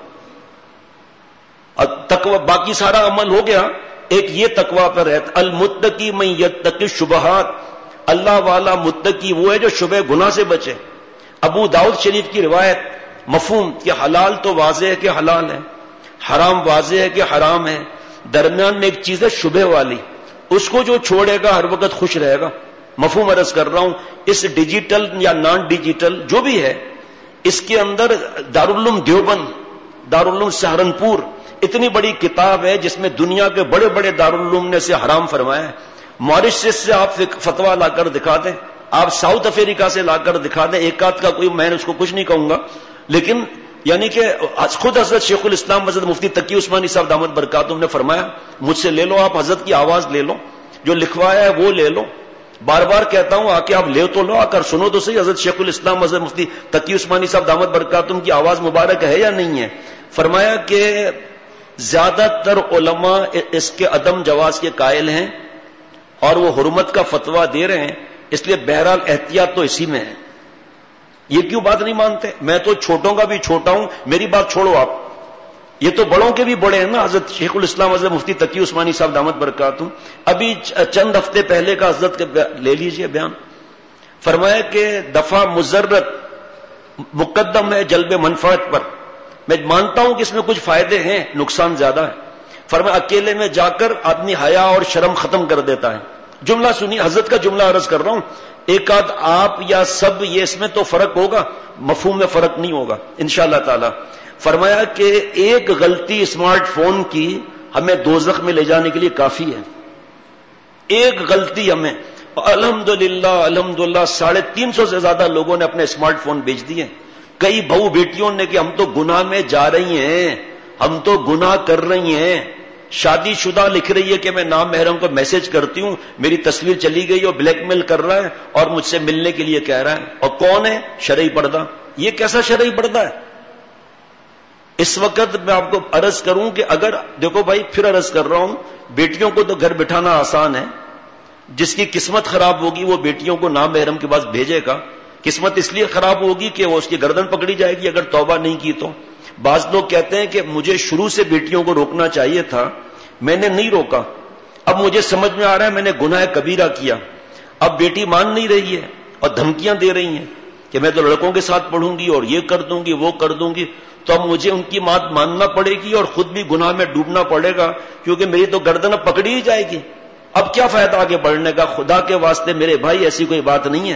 اور تقوی، باقی سارا عمل ہو گیا، ایک یہ تقوی پر ہے. المتقی من یتقی الشبہات، اللہ والا متقی وہ ہے جو شبہ گناہ سے بچے. ابو داؤد شریف کی روایت، مفہوم کہ حلال تو واضح ہے کہ حلال ہے، حرام واضح ہے کہ حرام ہے، درمیان میں ایک چیز ہے شبہ والی، اس کو جو چھوڑے گا ہر وقت خوش رہے گا. مفہوم عرض کر رہا ہوں. اس ڈیجیٹل یا نان ڈیجیٹل جو بھی ہے، اس کے اندر دارالعلوم دیوبند، دارالعلوم سہارنپور، اتنی بڑی کتاب ہے جس میں دنیا کے بڑے بڑے دارالعلوم نے اسے حرام فرمایا ہے. ماریشس سے آپ فتویٰ لا کر دکھا دیں، آپ ساؤتھ افریقہ سے لا کر دکھا دیں، ایک آدھ کا کوئی، میں اس کو کچھ نہیں کہوں گا، لیکن یعنی کہ خود حضرت شیخ الاسلام حضرت مفتی تقی عثمانی صاحب دامت برکاتہم نے فرمایا مجھ سے لے لو، آپ حضرت کی آواز لے لو، جو لکھوایا ہے وہ لے لو. بار بار کہتا ہوں آ کے آپ لے تو لو، آ کر سنو تو صحیح. حضرت شیخ الاسلام حضرت مفتی تقی عثمانی صاحب دامت برکاتہم کی آواز مبارک ہے یا نہیں ہے؟ فرمایا کہ زیادہ تر علماء اس کے عدم جواز کے قائل ہیں اور وہ حرمت کا فتویٰ دے رہے ہیں، اس لیے بہرحال احتیاط تو اسی میں ہے. یہ کیوں بات نہیں مانتے؟ میں تو چھوٹوں کا بھی چھوٹا ہوں، میری بات چھوڑو آپ، یہ تو بڑوں کے بھی بڑے ہیں نا. حضرت شیخ الاسلام حضرت مفتی تقی عثمانی صاحب دامت برکاتہم ابھی چند ہفتے پہلے کا حضرت کے لے لیجئے بیان. فرمایا کہ دفع مضرت مقدم ہے جلب منفعت پر. میں مانتا ہوں کہ اس میں کچھ فائدے ہیں، نقصان زیادہ ہے. فرمایا اکیلے میں جا کر آدمی حیا اور شرم ختم کر دیتا ہے. جملہ سنی، حضرت کا جملہ عرض کر رہا ہوں. ایک آدھ آپ یا سب، یہ اس میں تو فرق ہوگا، مفہوم میں فرق نہیں ہوگا انشاءاللہ تعالی. فرمایا کہ ایک غلطی اسمارٹ فون کی ہمیں دوزخ میں لے جانے کے لیے کافی ہے. ایک غلطی ہمیں، الحمدللہ الحمدللہ 350 سے زیادہ لوگوں نے اپنے اسمارٹ فون بیچ دیے. کئی بہو بیٹیوں نے کہ ہم تو گناہ میں جا رہی ہیں, ہم تو گناہ کر رہی ہیں. شادی شدہ لکھ رہی ہے کہ میں نام محرم کو میسج کرتی ہوں, میری تصویر چلی گئی اور بلیک میل کر رہا ہے اور مجھ سے ملنے کے لیے کہہ رہا ہے. اور کون ہے؟ شرعی پردہ. یہ کیسا شرعی پردہ ہے؟ اس وقت میں آپ کو عرض کروں کہ اگر دیکھو بھائی, پھر عرض کر رہا ہوں, بیٹیوں کو تو گھر بٹھانا آسان ہے, جس کی قسمت خراب ہوگی وہ بیٹیوں کو نام محرم کے پاس بھیجے گا. قسمت اس لیے خراب ہوگی کہ وہ اس کی گردن پکڑی جائے گی اگر توبہ نہیں کی تو. بعض لوگ کہتے ہیں کہ مجھے شروع سے بیٹیوں کو روکنا چاہیے تھا, میں نے نہیں روکا, اب مجھے سمجھ میں آ رہا ہے میں نے گناہ کبیرہ کیا. اب بیٹی مان نہیں رہی ہے اور دھمکیاں دے رہی ہیں کہ میں تو لڑکوں کے ساتھ پڑھوں گی اور یہ کر دوں گی وہ کر دوں گی, تو اب مجھے ان کی بات ماننا پڑے گی اور خود بھی گناہ میں ڈوبنا پڑے گا, کیونکہ میری تو گردن اب پکڑی ہی جائے گی. اب کیا فائدہ آگے بڑھنے کا؟ خدا کے واسطے میرے بھائی ایسی کوئی بات نہیں ہے.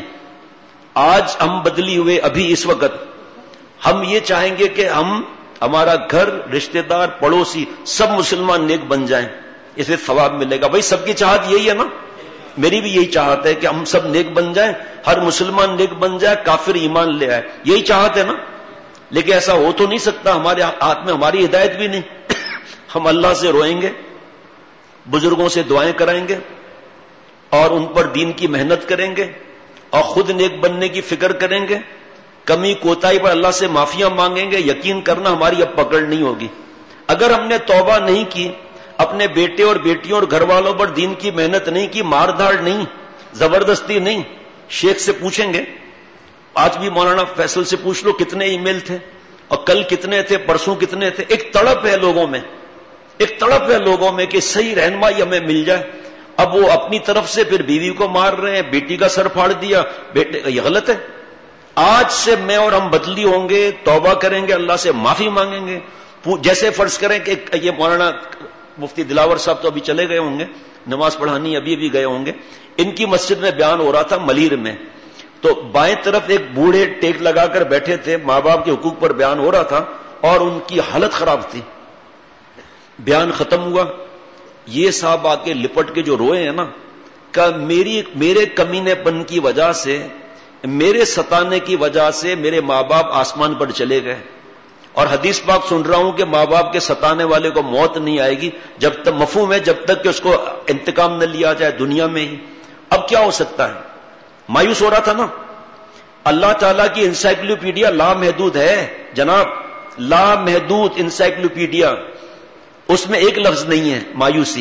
آج ہم بدلی ہوئے, ابھی اس وقت ہم یہ چاہیں گے کہ ہمارا گھر, رشتہ دار, پڑوسی سب مسلمان نیک بن جائیں, اس سے ثواب ملے گا. بھائی سب کی چاہت یہی ہے نا, میری بھی یہی چاہت ہے کہ ہم سب نیک بن جائیں, ہر مسلمان نیک بن جائے, کافر ایمان لے آئے, یہی چاہت ہے نا. لیکن ایسا ہو تو نہیں سکتا, ہمارے ہاتھ میں ہماری ہدایت بھی نہیں. ہم اللہ سے روئیں گے, بزرگوں سے دعائیں کرائیں گے اور ان پر دین کی محنت کریں گے اور خود نیک بننے کی فکر کریں گے. کمی کوتاہی پر اللہ سے معافیاں مانگیں گے. یقین کرنا ہماری اب پکڑ نہیں ہوگی. اگر ہم نے توبہ نہیں کی, اپنے بیٹے اور بیٹیوں اور گھر والوں پر دین کی محنت نہیں کی, مار دھاڑ نہیں, زبردستی نہیں, شیخ سے پوچھیں گے, آج بھی مولانا فیصل سے پوچھ لو کتنے ای میل تھے اور کل کتنے تھے, پرسوں کتنے تھے. ایک تڑپ ہے لوگوں میں, ایک تڑپ ہے لوگوں میں کہ صحیح رہنمائی ہمیں مل جائے. اب وہ اپنی طرف سے پھر بیوی کو مار رہے ہیں, بیٹی کا سر پھاڑ دیا, بیٹے کا, یہ غلط ہے. آج سے میں اور ہم بدلی ہوں گے, توبہ کریں گے, اللہ سے معافی مانگیں گے. جیسے فرض کریں کہ یہ مولانا مفتی دلاور صاحب تو ابھی چلے گئے ہوں گے, نماز پڑھانی ابھی گئے ہوں گے. ان کی مسجد میں بیان ہو رہا تھا ملیر میں, تو بائیں طرف ایک بوڑھے ٹیک لگا کر بیٹھے تھے, ماں باپ کے حقوق پر بیان ہو رہا تھا اور ان کی حالت خراب تھی. بیان ختم ہوا, یہ صاحب آ کے لپٹ کے جو روئے ہیں نا, کہ میرے کمینے پن کی وجہ سے, میرے ستانے کی وجہ سے میرے ماں باپ آسمان پر چلے گئے. اور حدیث پاک سن رہا ہوں کہ ماں باپ کے ستانے والے کو موت نہیں آئے گی جب تک, مفہوم ہے جب تک کہ اس کو انتقام نہ لیا جائے دنیا میں ہی. اب کیا ہو سکتا ہے؟ مایوس ہو رہا تھا نا. اللہ تعالیٰ کی انسائکلوپیڈیا لامحدود ہے جناب, لامحدود انسائکلوپیڈیا. اس میں ایک لفظ نہیں ہے مایوسی,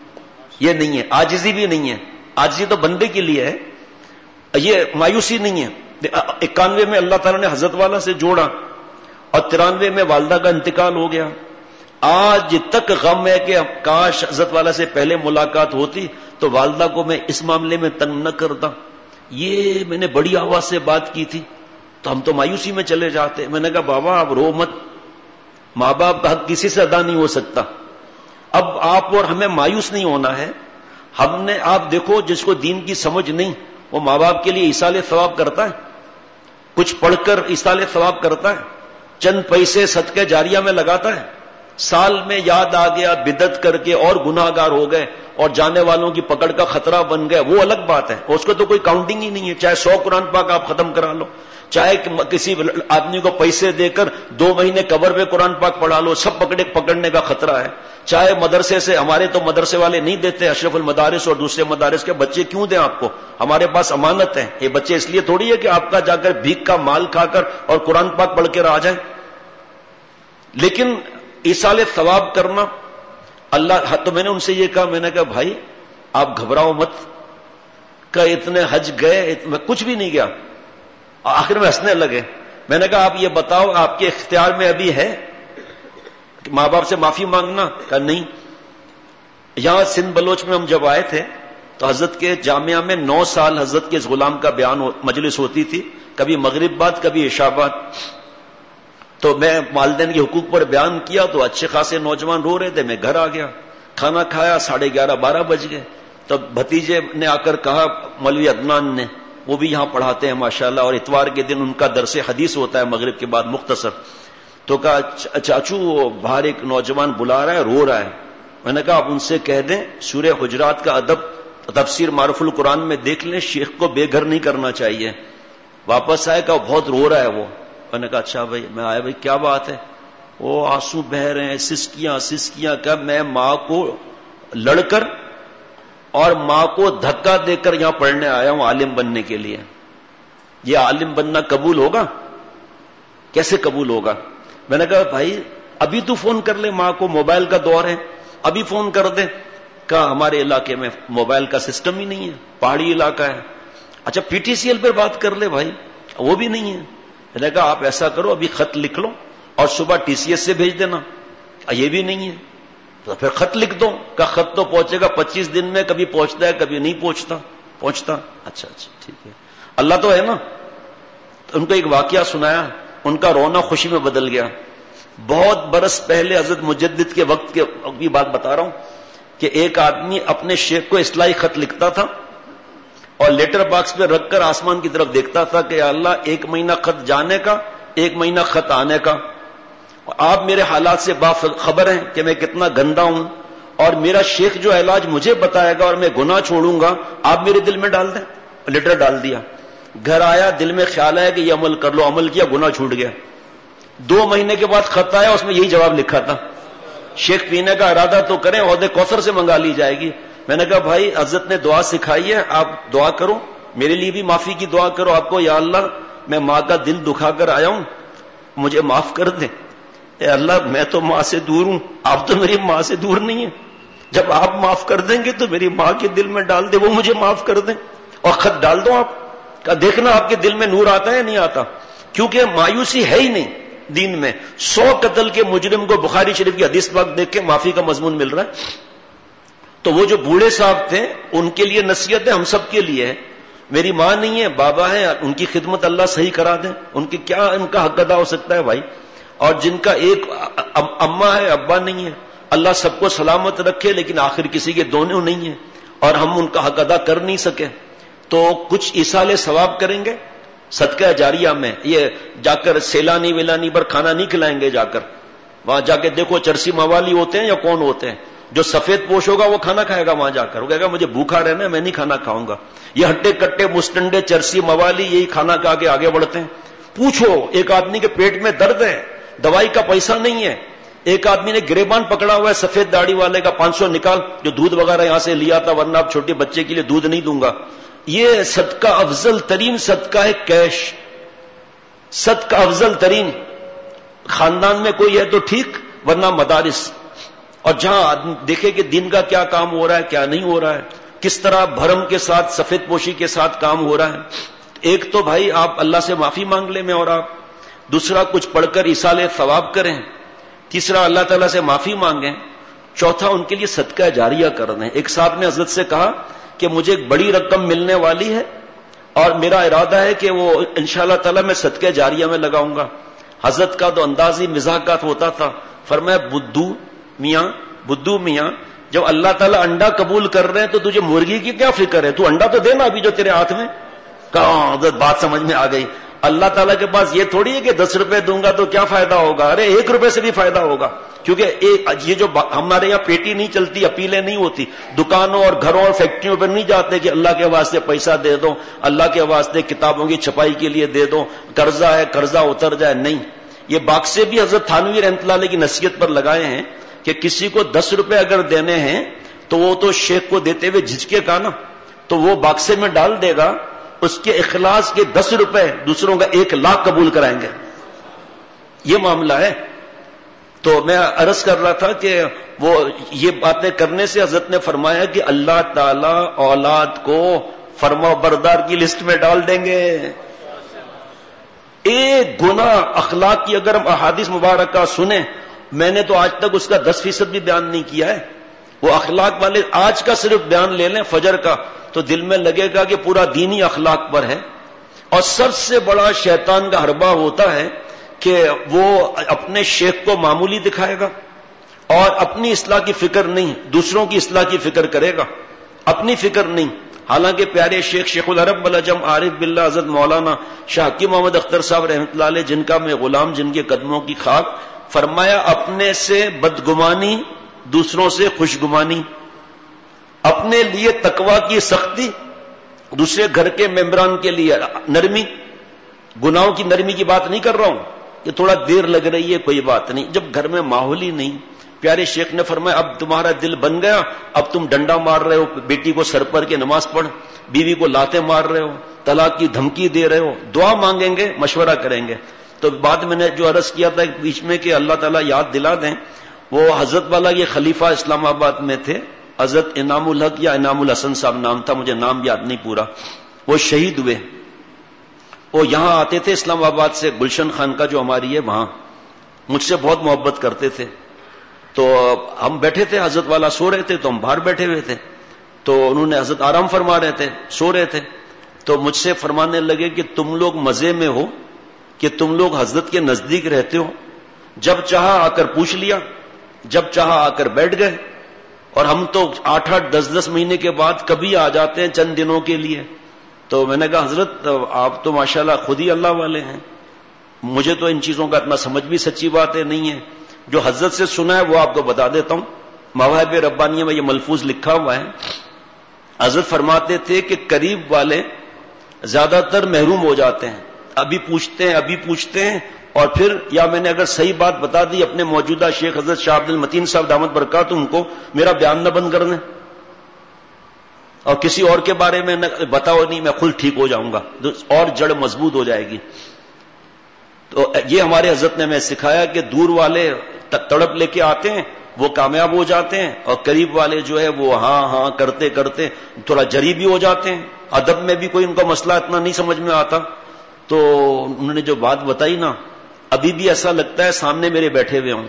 یہ نہیں ہے. عاجزی بھی نہیں ہے, عاجزی تو بندے کے لیے ہے, یہ مایوسی نہیں ہے. 91 میں اللہ تعالیٰ نے حضرت والا سے جوڑا اور 93 میں والدہ کا انتقال ہو گیا. آج تک غم ہے کہ کاش حضرت والا سے پہلے ملاقات ہوتی تو والدہ کو میں اس معاملے میں تنگ نہ کرتا. یہ میں نے بڑی آواز سے بات کی تھی تو ہم تو مایوسی میں چلے جاتے. میں نے کہا بابا آپ رو مت, ماں باپ کا حق کسی سے ادا نہیں ہو سکتا. اب آپ اور ہمیں مایوس نہیں ہونا ہے. ہم نے, آپ دیکھو جس کو دین کی سمجھ نہیں وہ ماں باپ کے لیے ایصال ثواب کرتا ہے, کچھ پڑھ کر ایصال ثواب کرتا ہے, چند پیسے صدقہ جاریہ میں لگاتا ہے, سال میں یاد آ گیا بدعت کر کے اور گناہ گار ہو گئے اور جانے والوں کی پکڑ کا خطرہ بن گئے, وہ الگ بات ہے. اس کو تو کوئی کاؤنٹنگ ہی نہیں ہے. چاہے 100 قرآن پاک آپ ختم کرا لو, چاہے کسی آدمی کو پیسے دے کر 2 مہینے قبر پہ قرآن پاک پڑھا لو, سب پکڑنے کا خطرہ ہے. چاہے مدرسے سے, ہمارے تو مدرسے والے نہیں دیتے, اشرف المدارس اور دوسرے مدارس کے بچے کیوں دیں آپ کو؟ ہمارے پاس امانت ہے. یہ بچے اس لیے تھوڑی ہے کہ آپ کا جا کر بھیک کا مال کھا کر اور قرآن پاک پڑھ کر آ جائیں. لیکن ایصال ثواب کرنا اللہ, تو میں نے ان سے یہ کہا, میں نے کہا بھائی آپ گھبراؤ مت, کہ اتنے حج گئے, میں کچھ بھی نہیں گیا. آخر میں ہنسنے لگے. میں نے کہا آپ یہ بتاؤ آپ کے اختیار میں ابھی ہے کہ ماں باپ سے معافی مانگنا؟ کہا نہیں. یہاں سندھ بلوچ میں ہم جب آئے تھے تو حضرت کے جامعہ میں 9 سال حضرت کے اس غلام کا بیان مجلس ہوتی تھی, کبھی مغرب بعد کبھی عشاء بعد. تو میں والدین کے حقوق پر بیان کیا تو اچھے خاصے نوجوان رو رہے تھے. میں گھر آ گیا, کھانا کھایا, 11:30 12 بج گئے. تب بھتیجے نے آ کر کہا, مولوی عدنان نے, وہ بھی یہاں پڑھاتے ہیں ماشاءاللہ, اور اتوار کے دن ان کا درس حدیث ہوتا ہے مغرب کے بعد مختصر. تو کہا چاچو باہر ایک نوجوان بلا رہا ہے, رو رہا ہے. میں نے کہا آپ ان سے کہہ دیں سورہ حجرات کا ادب تفسیر معروف القرآن میں دیکھ لیں، شیخ کو بے گھر نہیں کرنا چاہیے. واپس آئے کہ بہت رو رہا ہے وہ. میں نے کہا اچھا بھائی. میں آیا بھائی کیا بات ہے؟ وہ آنسو بہ رہے ہیں، سسکیاں. کہ میں ماں کو لڑ کر اور ماں کو دھکا دے کر یہاں پڑھنے آیا ہوں عالم بننے کے لیے. یہ عالم بننا قبول ہوگا؟ کیسے قبول ہوگا؟ میں نے کہا بھائی ابھی تو فون کر لے ماں کو، موبائل کا دور ہے، ابھی فون کر دے. کہا ہمارے علاقے میں موبائل کا سسٹم ہی نہیں ہے، پہاڑی علاقہ ہے. اچھا پی ٹی سی ایل پر بات کر لے بھائی، وہ بھی نہیں ہے. میں نے کہا آپ ایسا کرو ابھی خط لکھ لو اور صبح ٹی سی ایس سے بھیج دینا. یہ بھی نہیں ہے تو پھر خط لکھ دو. کہ خط تو پہنچے گا 25 دن میں، کبھی پہنچتا ہے کبھی نہیں پہنچتا. اچھا ٹھیک ہے، اللہ تو ہے نا. ان کو ایک واقعہ سنایا، ان کا رونا خوشی میں بدل گیا. بہت برس پہلے حضرت مجدد کے وقت کی بات بتا رہا ہوں کہ ایک آدمی اپنے شیخ کو اصلاحی خط لکھتا تھا اور لیٹر باکس پہ رکھ کر آسمان کی طرف دیکھتا تھا کہ یا اللہ 1 مہینہ خط جانے کا، 1 مہینہ خط آنے کا. آپ میرے حالات سے باخبر ہیں کہ میں کتنا گندا ہوں، اور میرا شیخ جو علاج مجھے بتائے گا اور میں گناہ چھوڑوں گا، آپ میرے دل میں ڈال دیں. لیٹر ڈال دیا. گھر آیا، دل میں خیال آیا کہ یہ عمل کر لو، عمل کیا، گناہ چھوٹ گیا. 2 مہینے کے بعد خط آیا، اس میں یہی جواب لکھا تھا، شیخ پینے کا ارادہ تو کریں، عہدے کوثر سے منگا لی جائے گی. میں نے کہا بھائی حضرت نے دعا سکھائی ہے، آپ دعا کرو، میرے لیے بھی معافی کی دعا کرو. آپ کو یا اللہ میں ماں کا دل دکھا کر آیا ہوں، مجھے معاف کر دیں. اے اللہ میں تو ماں سے دور ہوں، آپ تو میری ماں سے دور نہیں ہیں. جب آپ معاف کر دیں گے تو میری ماں کے دل میں ڈال دے، وہ مجھے معاف کر دیں اور خط ڈال دو. آپ کا دیکھنا آپ کے دل میں نور آتا ہے نہیں آتا. کیونکہ مایوسی ہے ہی نہیں دین میں. 100 قتل کے مجرم کو بخاری شریف کی حدیث پاک دیکھ کے معافی کا مضمون مل رہا ہے. تو وہ جو بوڑھے صاحب تھے ان کے لیے نصیحت ہے، ہم سب کے لیے ہے. میری ماں نہیں ہے، بابا ہے، ان کی خدمت اللہ صحیح کرا دیں. ان کی کیا ان کا حق ادا ہو سکتا ہے بھائی. اور جن کا ایک اماں ہے، ابا نہیں ہے، اللہ سب کو سلامت رکھے، لیکن آخر کسی کے دونوں نہیں ہیں اور ہم ان کا حق ادا کر نہیں سکے. تو کچھ ایصال ثواب کریں گے صدقہ جاریہ میں. یہ جا کر سیلانی ویلانی پر کھانا نہیں کھلائیں گے. جا کر وہاں جا کے دیکھو چرسی موالی ہوتے ہیں یا کون ہوتے ہیں. جو سفید پوش ہوگا وہ کھانا کھائے گا وہاں جا کر. وہ کہے گا مجھے بھوکا رہنا ہے، میں نہیں کھانا کھاؤں گا. یہ ہٹے کٹے مستنڈے چرسی موالی یہی کھانا کھا کے آگے بڑھتے ہیں. پوچھو ایک آدمی کے پیٹ میں درد ہے، دوائی کا پیسہ نہیں ہے. ایک آدمی نے گریبان پکڑا ہوا ہے سفید داڑھی والے کا، 500 نکال، جو دودھ وغیرہ یہاں سے لیا تھا ورنہ اب چھوٹے بچے کے لیے دودھ نہیں دوں گا. یہ صدقہ افضل ترین صدقہ ہے کیش. صدقہ افضل ترین. خاندان میں کوئی ہے تو ٹھیک، ورنہ مدارس. اور جہاں آدمی دیکھے کہ دین کا کیا کام ہو رہا ہے کیا نہیں ہو رہا ہے، کس طرح بھرم کے ساتھ سفید پوشی کے ساتھ کام ہو رہا ہے. ایک تو بھائی آپ اللہ سے معافی مانگ لیں، میں اور آپ. دوسرا کچھ پڑھ کر ایصال ثواب کریں. تیسرا اللہ تعالیٰ سے معافی مانگیں. چوتھا ان کے لیے صدقہ جاریہ کر دیں. ایک صاحب نے حضرت سے کہا کہ مجھے ایک بڑی رقم ملنے والی ہے اور میرا ارادہ ہے کہ وہ انشاءاللہ تعالیٰ میں صدقہ جاریہ میں لگاؤں گا. حضرت کا تو انداز ہی مزاحقات ہوتا تھا. فرمایا بدو میاں جب اللہ تعالیٰ انڈا قبول کر رہے ہیں تو تجھے مرغی کی کیا فکر ہے؟ تو انڈا تو دینا ابھی جو تیرے ہاتھ میں. کہاں حضرت بات سمجھ میں آ گئی. اللہ تعالیٰ کے پاس یہ تھوڑی ہے کہ 10 روپے دوں گا تو کیا فائدہ ہوگا. ارے 1 روپے سے بھی فائدہ ہوگا. کیونکہ یہ جو ہمارے یہاں پیٹی نہیں چلتی، اپیلیں نہیں ہوتی، دکانوں اور گھروں اور فیکٹریوں پر نہیں جاتے کہ اللہ کے واسطے پیسہ دے دو، اللہ کے واسطے کتابوں کی چھپائی کے لیے دے دو، قرضہ ہے قرضہ اتر جائے. نہیں، یہ باکسے بھی حضرت تھانوی رحمۃ اللہ علیہ کی نصیحت پر لگائے ہیں کہ کسی کو 10 روپے اگر دینے ہیں تو وہ تو شیخ کو دیتے ہوئے جھجکے کا نا، تو وہ باکسے میں ڈال دے گا. اس کے اخلاص کے 10 روپے دوسروں کا 1 لاکھ قبول کرائیں گے. یہ معاملہ ہے. تو میں عرض کر رہا تھا کہ وہ یہ باتیں کرنے سے حضرت نے فرمایا کہ اللہ تعالی اولاد کو فرما بردار کی لسٹ میں ڈال دیں گے. ایک گناہ اخلاق کی اگر ہم احادیث مبارکہ سنیں، میں نے تو آج تک اس کا 10% بھی بیان نہیں کیا ہے. وہ اخلاق والے آج کا صرف بیان لے لیں فجر کا تو دل میں لگے گا کہ پورا دین ہی اخلاق پر ہے. اور سب سے بڑا شیطان کا حربہ ہوتا ہے کہ وہ اپنے شیخ کو معمولی دکھائے گا اور اپنی اصلاح کی فکر نہیں، دوسروں کی اصلاح کی فکر کرے گا، اپنی فکر نہیں. حالانکہ پیارے شیخ العرب والعجم عارف باللہ حضرت مولانا شاہ حکیم محمد اختر صاحب رحمۃ اللہ علیہ، جن کا میں غلام، جن کے قدموں کی خاک، فرمایا اپنے سے بدگمانی، دوسروں سے خوشگمانی. اپنے لیے تقوی کی سختی، دوسرے گھر کے ممبران کے لیے نرمی. گناہوں کی نرمی کی بات نہیں کر رہا ہوں کہ تھوڑا دیر لگ رہی ہے کوئی بات نہیں. جب گھر میں ماحول ہی نہیں، پیارے شیخ نے فرمایا اب تمہارا دل بن گیا، اب تم ڈنڈا مار رہے ہو بیٹی کو سر پر کے نماز پڑھ، بیوی کو لاتے مار رہے ہو، طلاق کی دھمکی دے رہے ہو، دعا مانگیں گے، مشورہ کریں گے. تو بعد میں نے جو عرض کیا تھا بیچ میں کہ اللہ تعالیٰ یاد دلا دیں، وہ حضرت والا یہ خلیفہ اسلام آباد میں تھے، حضرت انعام الحق یا انعام الحسن صاحب نام تھا، مجھے نام یاد نہیں پورا. وہ شہید ہوئے. وہ یہاں آتے تھے اسلام آباد سے، گلشن خان کا جو ہماری ہے وہاں، مجھ سے بہت محبت کرتے تھے. تو ہم بیٹھے تھے، حضرت والا سو رہے تھے تو ہم باہر بیٹھے ہوئے تھے. تو انہوں نے، حضرت آرام فرما رہے تھے، سو رہے تھے، تو مجھ سے فرمانے لگے کہ تم لوگ مزے میں ہو کہ تم لوگ حضرت کے نزدیک رہتے ہو، جب چاہا آ کر پوچھ لیا، جب چاہا آ کر بیٹھ گئے، اور ہم تو 8-8 10-10 مہینے کے بعد کبھی آ جاتے ہیں چند دنوں کے لیے. تو میں نے کہا حضرت آپ تو ماشاءاللہ خود ہی اللہ والے ہیں، مجھے تو ان چیزوں کا اتنا سمجھ بھی سچی بات ہے نہیں ہے. جو حضرت سے سنا ہے وہ آپ کو بتا دیتا ہوں. مواہب ربانیہ میں یہ ملفوظ لکھا ہوا ہے. حضرت فرماتے تھے کہ قریب والے زیادہ تر محروم ہو جاتے ہیں، ابھی پوچھتے ہیں اور پھر یا میں نے اگر صحیح بات بتا دی اپنے موجودہ شیخ حضرت شاہ عبد المتین صاحب دامت برکاتہ کو، میرا بیان نہ بند کر دیں اور کسی اور کے بارے میں بتاؤ نہیں، میں خود ٹھیک ہو جاؤں گا اور جڑ مضبوط ہو جائے گی. تو یہ ہمارے حضرت نے ہمیں سکھایا کہ دور والے تڑپ لے کے آتے ہیں وہ کامیاب ہو جاتے ہیں، اور قریب والے جو ہے وہ ہاں ہاں کرتے کرتے تھوڑا جری بھی ہو جاتے ہیں. ادب میں بھی کوئی ان کا مسئلہ اتنا نہیں سمجھ میں آتا. تو انہوں نے جو بات بتائی نا، ابھی بھی ایسا لگتا ہے سامنے میرے بیٹھے ہوئے ہوں.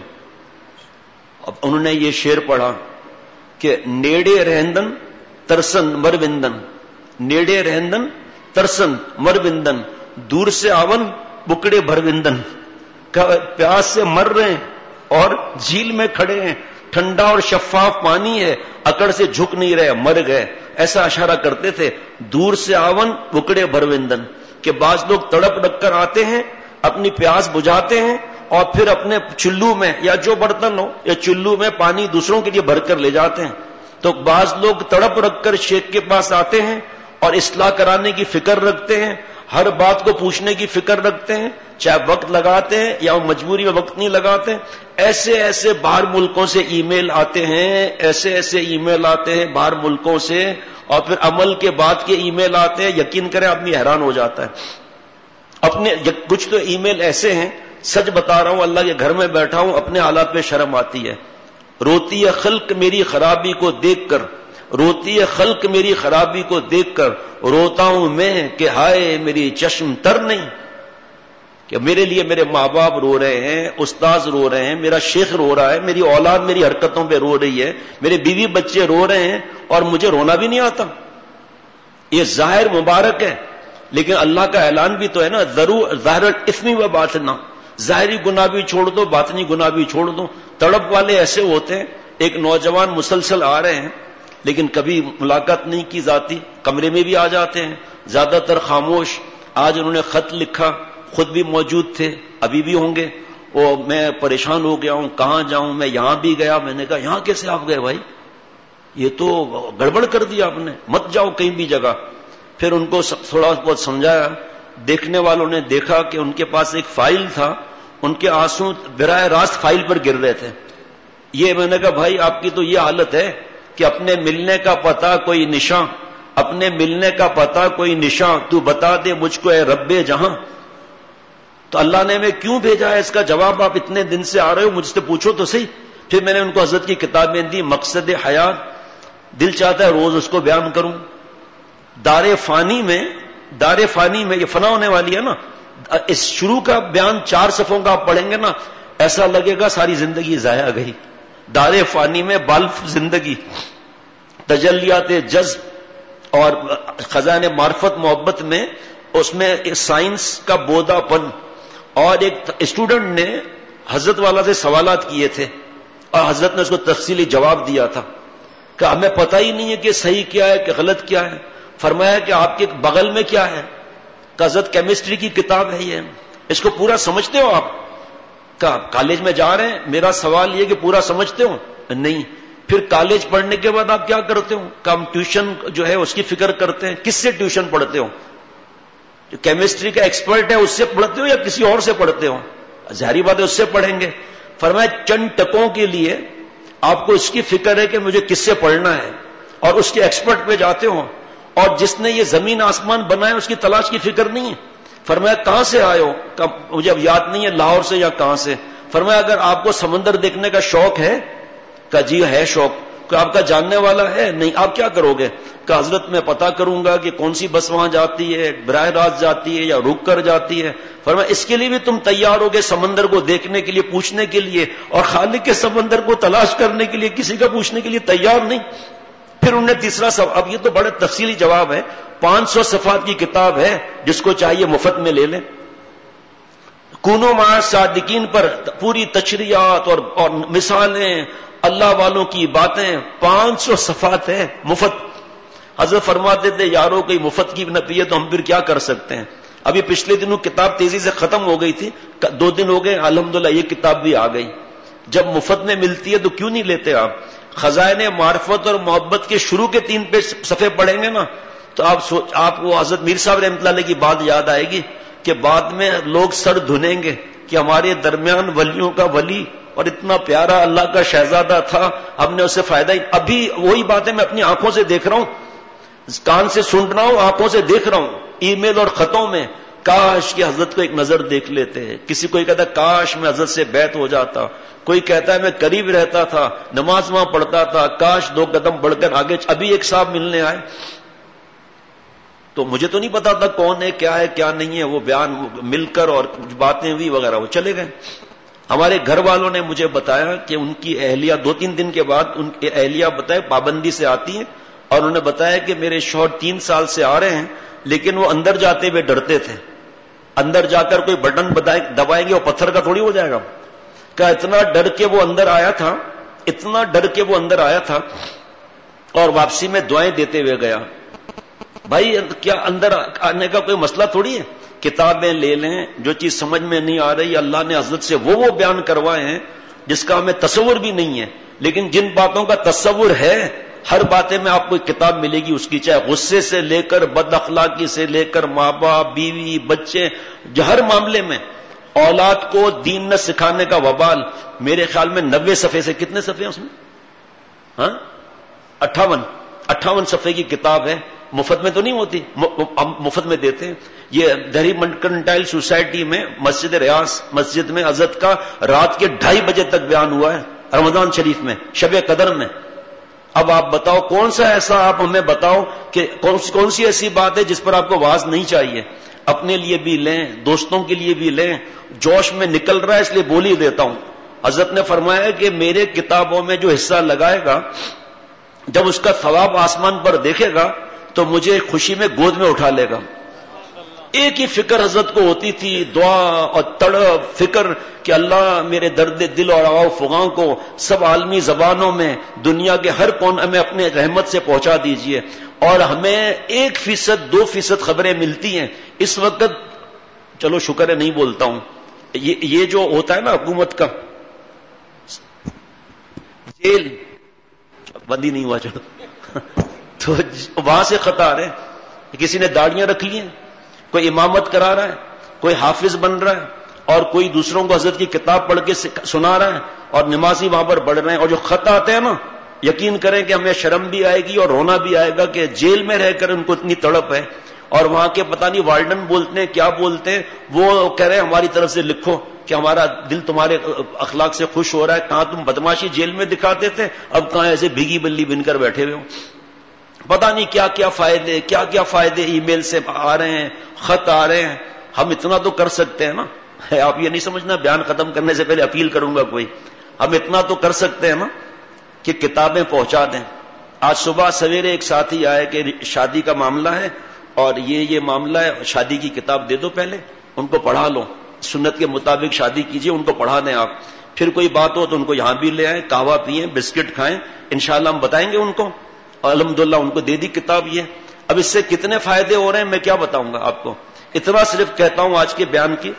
اب انہوں نے یہ شعر پڑھا کہ نیڑے رہندن ترسن مروندن، نیڑے رہندن ترسن مروندن، دور سے آون بکڑے بھروندن. پیاس سے مر رہے ہیں اور جھیل میں کھڑے ہیں، ٹھنڈا اور شفاف پانی ہے، اکڑ سے جھک نہیں رہے، مر گئے. ایسا اشارہ کرتے تھے دور سے آون بکڑے بھروندن، کہ بعض لوگ تڑپ رکھ کر آتے ہیں، اپنی پیاس بجھاتے ہیں اور پھر اپنے چلو میں یا جو برتن ہو یا چلو میں پانی دوسروں کے لیے بھر کر لے جاتے ہیں. تو بعض لوگ تڑپ رکھ کر شیخ کے پاس آتے ہیں اور اصلاح کرانے کی فکر رکھتے ہیں، ہر بات کو پوچھنے کی فکر رکھتے ہیں، چاہے وقت لگاتے ہیں یا مجبوری میں وقت نہیں لگاتے. ایسے ایسے باہر ملکوں سے ای میل آتے ہیں، ایسے ایسے ای میل آتے ہیں باہر ملکوں سے، اور پھر عمل کے بعد کے ای میل آتے ہیں، یقین کریں آدمی حیران ہو جاتا ہے. اپنے کچھ تو ای میل ایسے ہیں، سچ بتا رہا ہوں، اللہ کے گھر میں بیٹھا ہوں، اپنے حالات پہ شرم آتی ہے. روتی ہے خلق میری خرابی کو دیکھ کر، روتی ہے خلق میری خرابی کو دیکھ کر، روتا ہوں میں کہ ہائے میری چشم تر نہیں. کہ میرے لیے میرے ماں باپ رو رہے ہیں، استاذ رو رہے ہیں، میرا شیخ رو رہا ہے، میری اولاد میری حرکتوں پہ رو رہی ہے، میرے بیوی بچے رو رہے ہیں اور مجھے رونا بھی نہیں آتا. یہ ظاہر مبارک ہے، لیکن اللہ کا اعلان بھی تو ہے نا، ضرور ظاہر الاثم و باطنا، ظاہری گناہ بھی چھوڑ دو، باطنی گناہ بھی چھوڑ دو. تڑپ والے ایسے ہوتے ہیں، ایک نوجوان مسلسل آ رہے ہیں لیکن کبھی ملاقات نہیں کی ذاتی، کمرے میں بھی آ جاتے ہیں، زیادہ تر خاموش. آج انہوں نے خط لکھا، خود بھی موجود تھے، ابھی بھی ہوں گے. وہ میں پریشان ہو گیا ہوں، کہاں جاؤں، میں یہاں بھی گیا. میں نے کہا یہاں کیسے آپ گئے بھائی، یہ تو گڑبڑ کر دیا آپ نے، مت جاؤ کہیں بھی جگہ. پھر ان کو تھوڑا بہت سمجھایا. دیکھنے والوں نے دیکھا کہ ان کے پاس ایک فائل تھا، ان کے آنسو براہ راست فائل پر گر رہے تھے. یہ میں نے کہا بھائی آپ کی تو یہ حالت ہے کہ اپنے ملنے کا پتہ کوئی نشاں، اپنے ملنے کا پتہ کوئی نشاں، تو بتا دے مجھ کو اے رب جہاں. تو اللہ نے ہمیں کیوں بھیجا ہے، اس کا جواب آپ اتنے دن سے آ رہے ہو، مجھ سے پوچھو تو صحیح. پھر میں نے ان کو حضرت کی کتابیں دی، مقصد حیات، دل چاہتا ہے روز اس کو بیان کروں. دار فانی میں یہ فنا ہونے والی ہے نا، اس شروع کا بیان 4 صفحوں کا آپ پڑھیں گے نا، ایسا لگے گا ساری زندگی ضائع گئی. دار فانی میں بالف زندگی، تجلیات جذب اور خزانہ معرفت محبت میں، اس میں سائنس کا بودا پن. اور ایک اسٹوڈنٹ نے حضرت والا سے سوالات کیے تھے اور حضرت نے اس کو تفصیلی جواب دیا تھا کہ ہمیں پتہ ہی نہیں ہے کہ صحیح کیا ہے کہ غلط کیا ہے. فرمایا کہ آپ کے بغل میں کیا ہے، کہ حضرت کیمسٹری کی کتاب ہے، یہ اس کو پورا سمجھتے ہو آپ؟ کہ کالج میں جا رہے ہیں، میرا سوال یہ کہ پورا سمجھتے ہو؟ نہیں. پھر کالج پڑھنے کے بعد آپ کیا کرتے ہو کہ ہم ٹیوشن جو ہے اس کی فکر کرتے ہیں. کس سے ٹیوشن پڑھتے ہو؟ جو کیمسٹری کا ایکسپرٹ ہے اس سے پڑھتے ہو یا کسی اور سے پڑھتے ہو؟ ظاہری بات ہے اس سے پڑھیں گے. فرمایا چند ٹکوں کے لیے آپ کو اس کی فکر ہے کہ مجھے کس سے پڑھنا ہے اور اس کے ایکسپرٹ پہ جاتے ہو, اور جس نے یہ زمین آسمان بنایا اس کی تلاش کی فکر نہیں ہے. فرمایا کہاں سے آئے ہو؟ کہ مجھے اب یاد نہیں ہے لاہور سے یا کہاں سے. فرمایا اگر آپ کو سمندر دیکھنے کا شوق ہے, کہ جی ہے شوق, کہ آپ کا جاننے والا ہے نہیں, آپ کیا کرو گے؟ کہ حضرت میں پتا کروں گا کہ کون سی بس وہاں جاتی ہے, براہ راست جاتی ہے یا رک کر جاتی ہے. فرمایا اس کے لیے بھی تم تیار ہوگے سمندر کو دیکھنے کے لیے, پوچھنے کے لیے, اور خالق کے سمندر کو تلاش کرنے کے لیے کسی کا پوچھنے کے لیے تیار نہیں. پھر انہوں نے تیسرا سوال, اب یہ تو بڑے تفصیلی جواب ہے, 500 صفحات کی کتاب ہے, جس کو چاہیے مفت میں لے لیں. کونو مع صادقین پر پوری تشریحات اور مثالیں, اللہ والوں کی باتیں, 500 صفحات ہیں مفت. حضرت فرماتے تھے یاروں کوئی مفت کی نہ پیے تو ہم پھر کیا کر سکتے ہیں. ابھی پچھلے دنوں کتاب تیزی سے ختم ہو گئی تھی, 2 دن ہو گئے, الحمدللہ یہ کتاب بھی آ گئی. جب مفت میں ملتی ہے تو کیوں نہیں لیتے آپ؟ خزائن معرفت اور محبت کے شروع کے 3 صفحے پڑھیں گے نا تو آپ کو حضرت میر صاحب رحمۃ اللہ علیہ کی بات یاد آئے گی کہ بعد میں لوگ سر دھنیں گے کہ ہمارے درمیان ولیوں کا ولی اور اتنا پیارا اللہ کا شہزادہ تھا, ہم نے اس سے فائدہ ہی. ابھی وہی باتیں میں اپنی آنکھوں سے دیکھ رہا ہوں, کان سے سن رہا ہوں, آنکھوں سے دیکھ رہا ہوں, ای میل اور خطوں میں. کاش کہ حضرت کو ایک نظر دیکھ لیتے. کسی کوئی کہتا ہے کاش میں حضرت سے بیعت ہو جاتا, کوئی کہتا ہے میں قریب رہتا تھا, نماز وہاں پڑھتا تھا, کاش 2 قدم بڑھ کر آگے. ابھی ایک صاحب ملنے آئے تو مجھے تو نہیں پتا تھا کون ہے, کیا ہے, کیا نہیں ہے. وہ بیان مل کر اور باتیں ہوئی وغیرہ, وہ چلے گئے. ہمارے گھر والوں نے مجھے بتایا کہ ان کی اہلیہ 2-3 دن کے بعد ان کی اہلیہ بتائے پابندی سے آتی ہیں, اور انہوں نے بتایا کہ میرے شوہر 3 سال سے آ رہے ہیں, لیکن وہ اندر جاتے ہوئے ڈرتے تھے. اندر جا کر کوئی بٹن دبائیں گے وہ پتھر کا تھوڑی ہو جائے گا. کہ اتنا ڈر کے وہ اندر آیا تھا, اتنا ڈر کے وہ اندر آیا تھا, اور واپسی میں دعائیں دیتے ہوئے گیا. بھائی کیا اندر آنے کا کوئی مسئلہ تھوڑی ہے. کتابیں لے لیں, جو چیز سمجھ میں نہیں آ رہی اللہ نے حضرت سے وہ بیان کروائے ہیں جس کا ہمیں تصور بھی نہیں ہے. لیکن جن باتوں کا تصور ہے, ہر باتیں میں آپ کو ایک کتاب ملے گی اس کی, چاہے غصے سے لے کر بد اخلاقی سے لے کر ماں باپ بیوی بچے, جو ہر معاملے میں اولاد کو دین نہ سکھانے کا وبال. میرے خیال میں 90 صفحے سے, کتنے صفحے ہیں اس میں؟ ہاں 58 صفحے کی کتاب ہے. مفت میں تو نہیں ہوتی, ہم مفت میں دیتے ہیں. یہ دہلی مرکنٹائل سوسائٹی میں مسجد ریاض مسجد میں حضرت کا رات کے 2:30 بجے تک بیان ہوا ہے, رمضان شریف میں, شب قدر میں. اب آپ بتاؤ کون سا ایسا, آپ ہمیں بتاؤ کہ کون سی ایسی بات ہے جس پر آپ کو واز نہیں چاہیے. اپنے لیے بھی لیں, دوستوں کے لیے بھی لیں. جوش میں نکل رہا ہے اس لیے بول ہی دیتا ہوں. حضرت نے فرمایا کہ میرے کتابوں میں جو حصہ لگائے گا, جب اس کا ثواب آسمان پر دیکھے گا تو مجھے خوشی میں گود میں اٹھا لے گا. ایک ہی فکر حضرت کو ہوتی تھی, دعا اور تڑپ فکر کہ اللہ میرے درد دل اور آواؤ فغاں کو سب عالمی زبانوں میں دنیا کے ہر کونے میں اپنے رحمت سے پہنچا دیجئے. اور ہمیں 1%, 2% خبریں ملتی ہیں اس وقت. چلو شکر ہے نہیں بولتا ہوں, یہ جو ہوتا ہے نا حکومت کا جیل بندی نہیں ہوا, چلو تو وہاں سے خط آ رہے ہیں. کسی نے داڑیاں رکھ لی ہیں, کوئی امامت کرا رہا ہے, کوئی حافظ بن رہا ہے, اور کوئی دوسروں کو حضرت کی کتاب پڑھ کے سنا رہا ہے, اور نمازی وہاں پر بڑھ رہے ہیں. اور جو خط آتے ہیں نا, یقین کریں کہ ہمیں شرم بھی آئے گی اور رونا بھی آئے گا کہ جیل میں رہ کر ان کو اتنی تڑپ ہے, اور وہاں کے پتہ نہیں وارڈن بولتے ہیں کیا بولتے ہیں, وہ کہہ رہے ہیں ہماری طرف سے لکھو کہ ہمارا دل تمہارے اخلاق سے خوش ہو رہا ہے. کہاں تم بدماشی جیل میں دکھاتے تھے, اب کہاں ایسے بھیگی بلی بن کر بیٹھے ہوئے ہو. پتہ نہیں کیا کیا فائدے ای میل سے آ رہے ہیں, خط آ رہے ہیں. ہم اتنا تو کر سکتے ہیں نا, آپ یہ نہیں سمجھنا بیان ختم کرنے سے پہلے اپیل کروں گا کوئی. ہم اتنا تو کر سکتے ہیں نا کہ کتابیں پہنچا دیں. آج صبح سویرے ایک ساتھی آئے کہ شادی کا معاملہ ہے اور یہ معاملہ ہے, شادی کی کتاب دے دو, پہلے ان کو پڑھا لو, سنت کے مطابق شادی کیجئے, ان کو پڑھا دیں آپ. پھر کوئی بات ہو تو ان کو یہاں بھی لے آئیں, قہوہ پیئیں, بسکٹ کھائیں, انشاءاللہ ہم بتائیں گے ان کو. اور الحمدللہ ان کو دے دی کتاب. یہ اب اس سے کتنے فائدے ہو رہے ہیں میں کیا بتاؤں گا آپ کو. اتنا صرف کہتا ہوں آج کے بیان کی,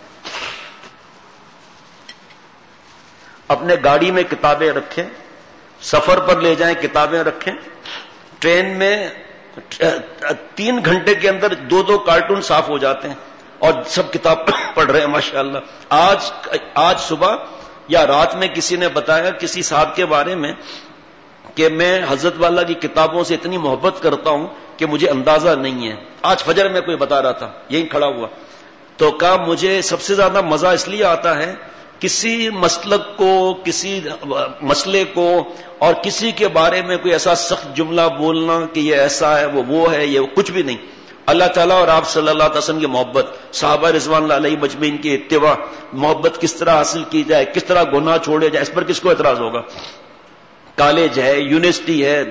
اپنے گاڑی میں کتابیں رکھیں, سفر پر لے جائیں کتابیں رکھیں. ٹرین میں 3 گھنٹے کے اندر 2 کارٹون صاف ہو جاتے ہیں اور سب کتاب پڑھ رہے ہیں ماشاءاللہ. آج صبح یا رات میں کسی نے بتایا کسی صاحب کے بارے میں کہ میں حضرت والا کی کتابوں سے اتنی محبت کرتا ہوں کہ مجھے اندازہ نہیں ہے. آج فجر میں کوئی بتا رہا تھا یہیں کھڑا ہوا, تو کہا مجھے سب سے زیادہ مزہ اس لیے آتا ہے کسی مسلک کو, کسی مسئلے کو اور کسی کے بارے میں کوئی ایسا سخت جملہ بولنا کہ یہ ایسا ہے وہ ہے, یہ کچھ بھی نہیں. اللہ تعالیٰ اور آپ صلی اللہ علیہ وسلم کی محبت, صحابہ رضوان اللہ علیہ مجمعین کی اتباع, محبت کس طرح حاصل کی جائے, کس طرح گناہ چھوڑے جائے, اس پر کس کو اعتراض ہوگا؟ کالج ہے, یونیورسٹی ہے,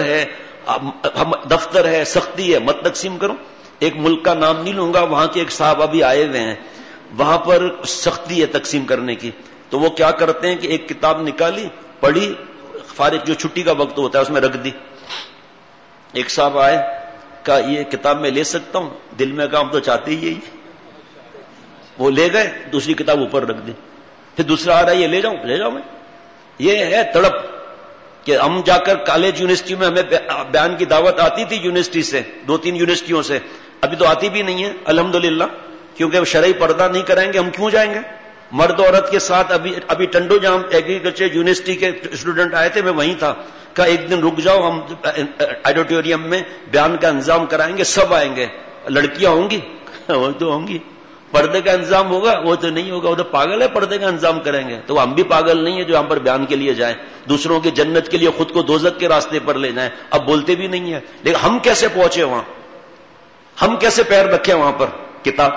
دفتر ہے, سختی ہے, مت تقسیم کرو. ایک ملک کا نام نہیں لوں گا, وہاں کے ایک صاحب ابھی آئے ہوئے ہیں, وہاں پر سختی ہے تقسیم کرنے کی. تو وہ کیا کرتے ہیں کہ ایک کتاب نکالی, پڑھی, فارغ جو چھٹی کا وقت ہوتا ہے اس میں رکھ دی. ایک صاحب آئے, کہا یہ کتاب میں لے سکتا ہوں؟ دل میں کہا ہم تو چاہتے ہی یہی. وہ لے گئے, دوسری کتاب اوپر رکھ دی. پھر دوسرا آ رہا ہے, یہ لے جاؤ میں. یہ ہے تڑپ کہ ہم جا کر کالج یونیورسٹی میں, ہمیں بیان کی دعوت آتی تھی یونیورسٹی سے, 2-3 یونیورسٹیوں سے, ابھی تو آتی بھی نہیں ہے الحمدللہ, کیونکہ شرعی پردہ نہیں کریں گے ہم کیوں جائیں گے. مرد عورت کے ساتھ ابھی ٹنڈو جام ایگریکلچر یونیورسٹی کے اسٹوڈنٹ آئے تھے, میں وہیں تھا, کہا ایک دن رک جاؤ, ہم آڈیٹوریم میں بیان کا انتظام کرائیں گے, سب آئیں گے. لڑکیاں ہوں گی؟ وہ تو ہوں گی. پردے کا انتظام ہوگا؟ وہ تو نہیں ہوگا, وہ تو پاگل ہے, پردے کا انتظام کریں گے. تو ہم بھی پاگل نہیں ہیں جو ہم پر بیان کے لیے جائیں, دوسروں کی جنت کے لیے خود کو دوزخ کے راستے پر لے جائیں. اب بولتے بھی نہیں ہیں, لیکن ہم کیسے پہنچے وہاں, ہم کیسے پیر رکھے وہاں پر؟ کتاب.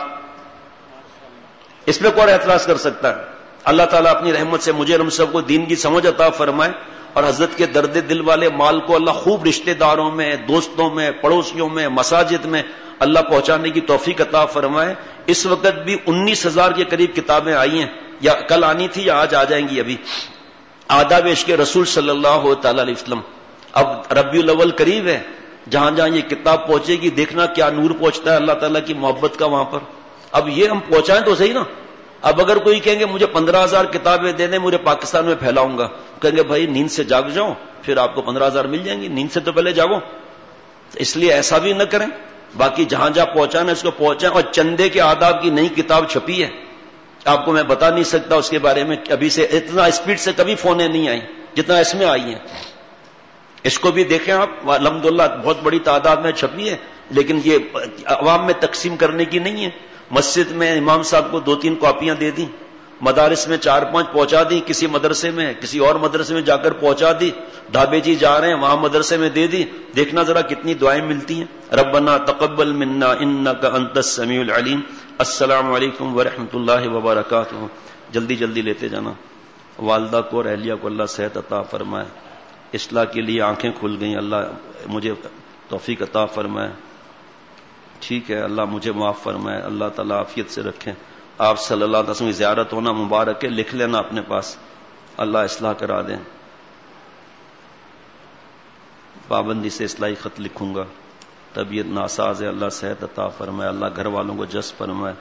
اس پہ کون اعتراض کر سکتا ہے؟ اللہ تعالیٰ اپنی رحمت سے مجھے ہم سب کو دین کی سمجھ عطا فرمائے, اور حضرت کے درد دل والے مال کو اللہ خوب رشتہ داروں میں, دوستوں میں, پڑوسیوں میں, مساجد میں اللہ پہنچانے کی توفیق عطا فرمائے. اس وقت بھی 19,000 کے قریب کتابیں آئی ہیں, یا کل آنی تھی یا آج آ جائیں گی. ابھی آداب عشق رسول صلی اللہ تعالی علیہ وسلم. اب ربیع الاول قریب ہے, جہاں جہاں یہ کتاب پہنچے گی دیکھنا کیا نور پہنچتا ہے اللہ تعالیٰ کی محبت کا وہاں پر. اب یہ ہم پہنچائیں تو صحیح نا. اب اگر کوئی کہیں گے مجھے 15,000 کتابیں دے دیں, مجھے پاکستان میں پھیلاؤں گا, کہیں گے بھائی نیند سے جاگ جاؤ, پھر آپ کو 15,000 مل جائیں گی, نیند سے تو پہلے جاگو. اس لیے ایسا بھی نہ کریں. باقی جہاں جہاں پہنچانا اس کو پہنچائیں. اور چندے کے آداب کی نئی کتاب چھپی ہے, آپ کو میں بتا نہیں سکتا اس کے بارے میں, ابھی سے اتنا اسپیڈ سے کبھی فونیں نہیں آئی جتنا اس میں آئی ہیں. اس کو بھی دیکھیں آپ, الحمدللہ بہت بڑی تعداد میں چھپی ہے, لیکن یہ عوام میں تقسیم کرنے کی نہیں ہے. مسجد میں امام صاحب کو 2-3 کاپیاں دے دی, مدارس میں 4-5 پہنچا دی, کسی مدرسے میں کسی اور مدرسے میں جا کر پہنچا دی, ڈھابے جی جا رہے ہیں وہاں مدرسے میں دے دی. دیکھنا ذرا کتنی دعائیں ملتی ہیں. ربنا تقبل منا انک انت السمیع العلیم. السلام علیکم ورحمۃ اللہ وبرکاتہ. جلدی جلدی لیتے جانا. والدہ کو اور اہلیہ کو اللہ صحت عطا فرمائے, اصلاح کے لیے آنکھیں کھل گئیں, اللہ مجھے توفیق عطا فرمائے. ٹھیک ہے, اللہ مجھے معاف فرمائے, اللہ تعالیٰ عافیت سے رکھیں. آپ صلی اللہ علیہ وسلم کی زیارت ہونا مبارک ہے, لکھ لینا اپنے پاس, اللہ اصلاح کرا دیں. پابندی سے اصلاحی خط لکھوں گا. طبیعت ناساز ہے, اللہ صحت عطا فرمائے, اللہ گھر والوں کو جذب فرمائے.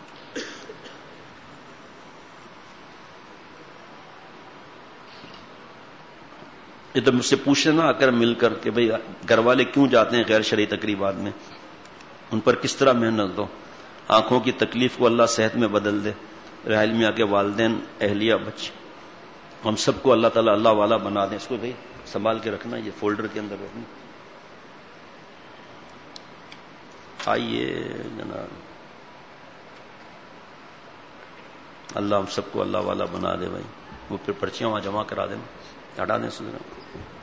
یہ تو مجھ سے پوچھنا نہ آ کر مل کر کہ بھئی گھر والے کیوں جاتے ہیں غیر شرعی تقریبات میں, ان پر کس طرح محنت دو. آنکھوں کی تکلیف کو اللہ صحت میں بدل دے. رحل میں آ کے والدین, اہلیہ, بچے, ہم سب کو اللہ تعالیٰ اللہ والا بنا دیں. اس کو بھائی سنبھال کے رکھنا, یہ فولڈر کے اندر رکھنا. آئیے جناب, اللہ ہم سب کو اللہ والا بنا دے. بھائی وہ پھر پرچیاں وہاں جمع کرا دیں, ہٹا دیں.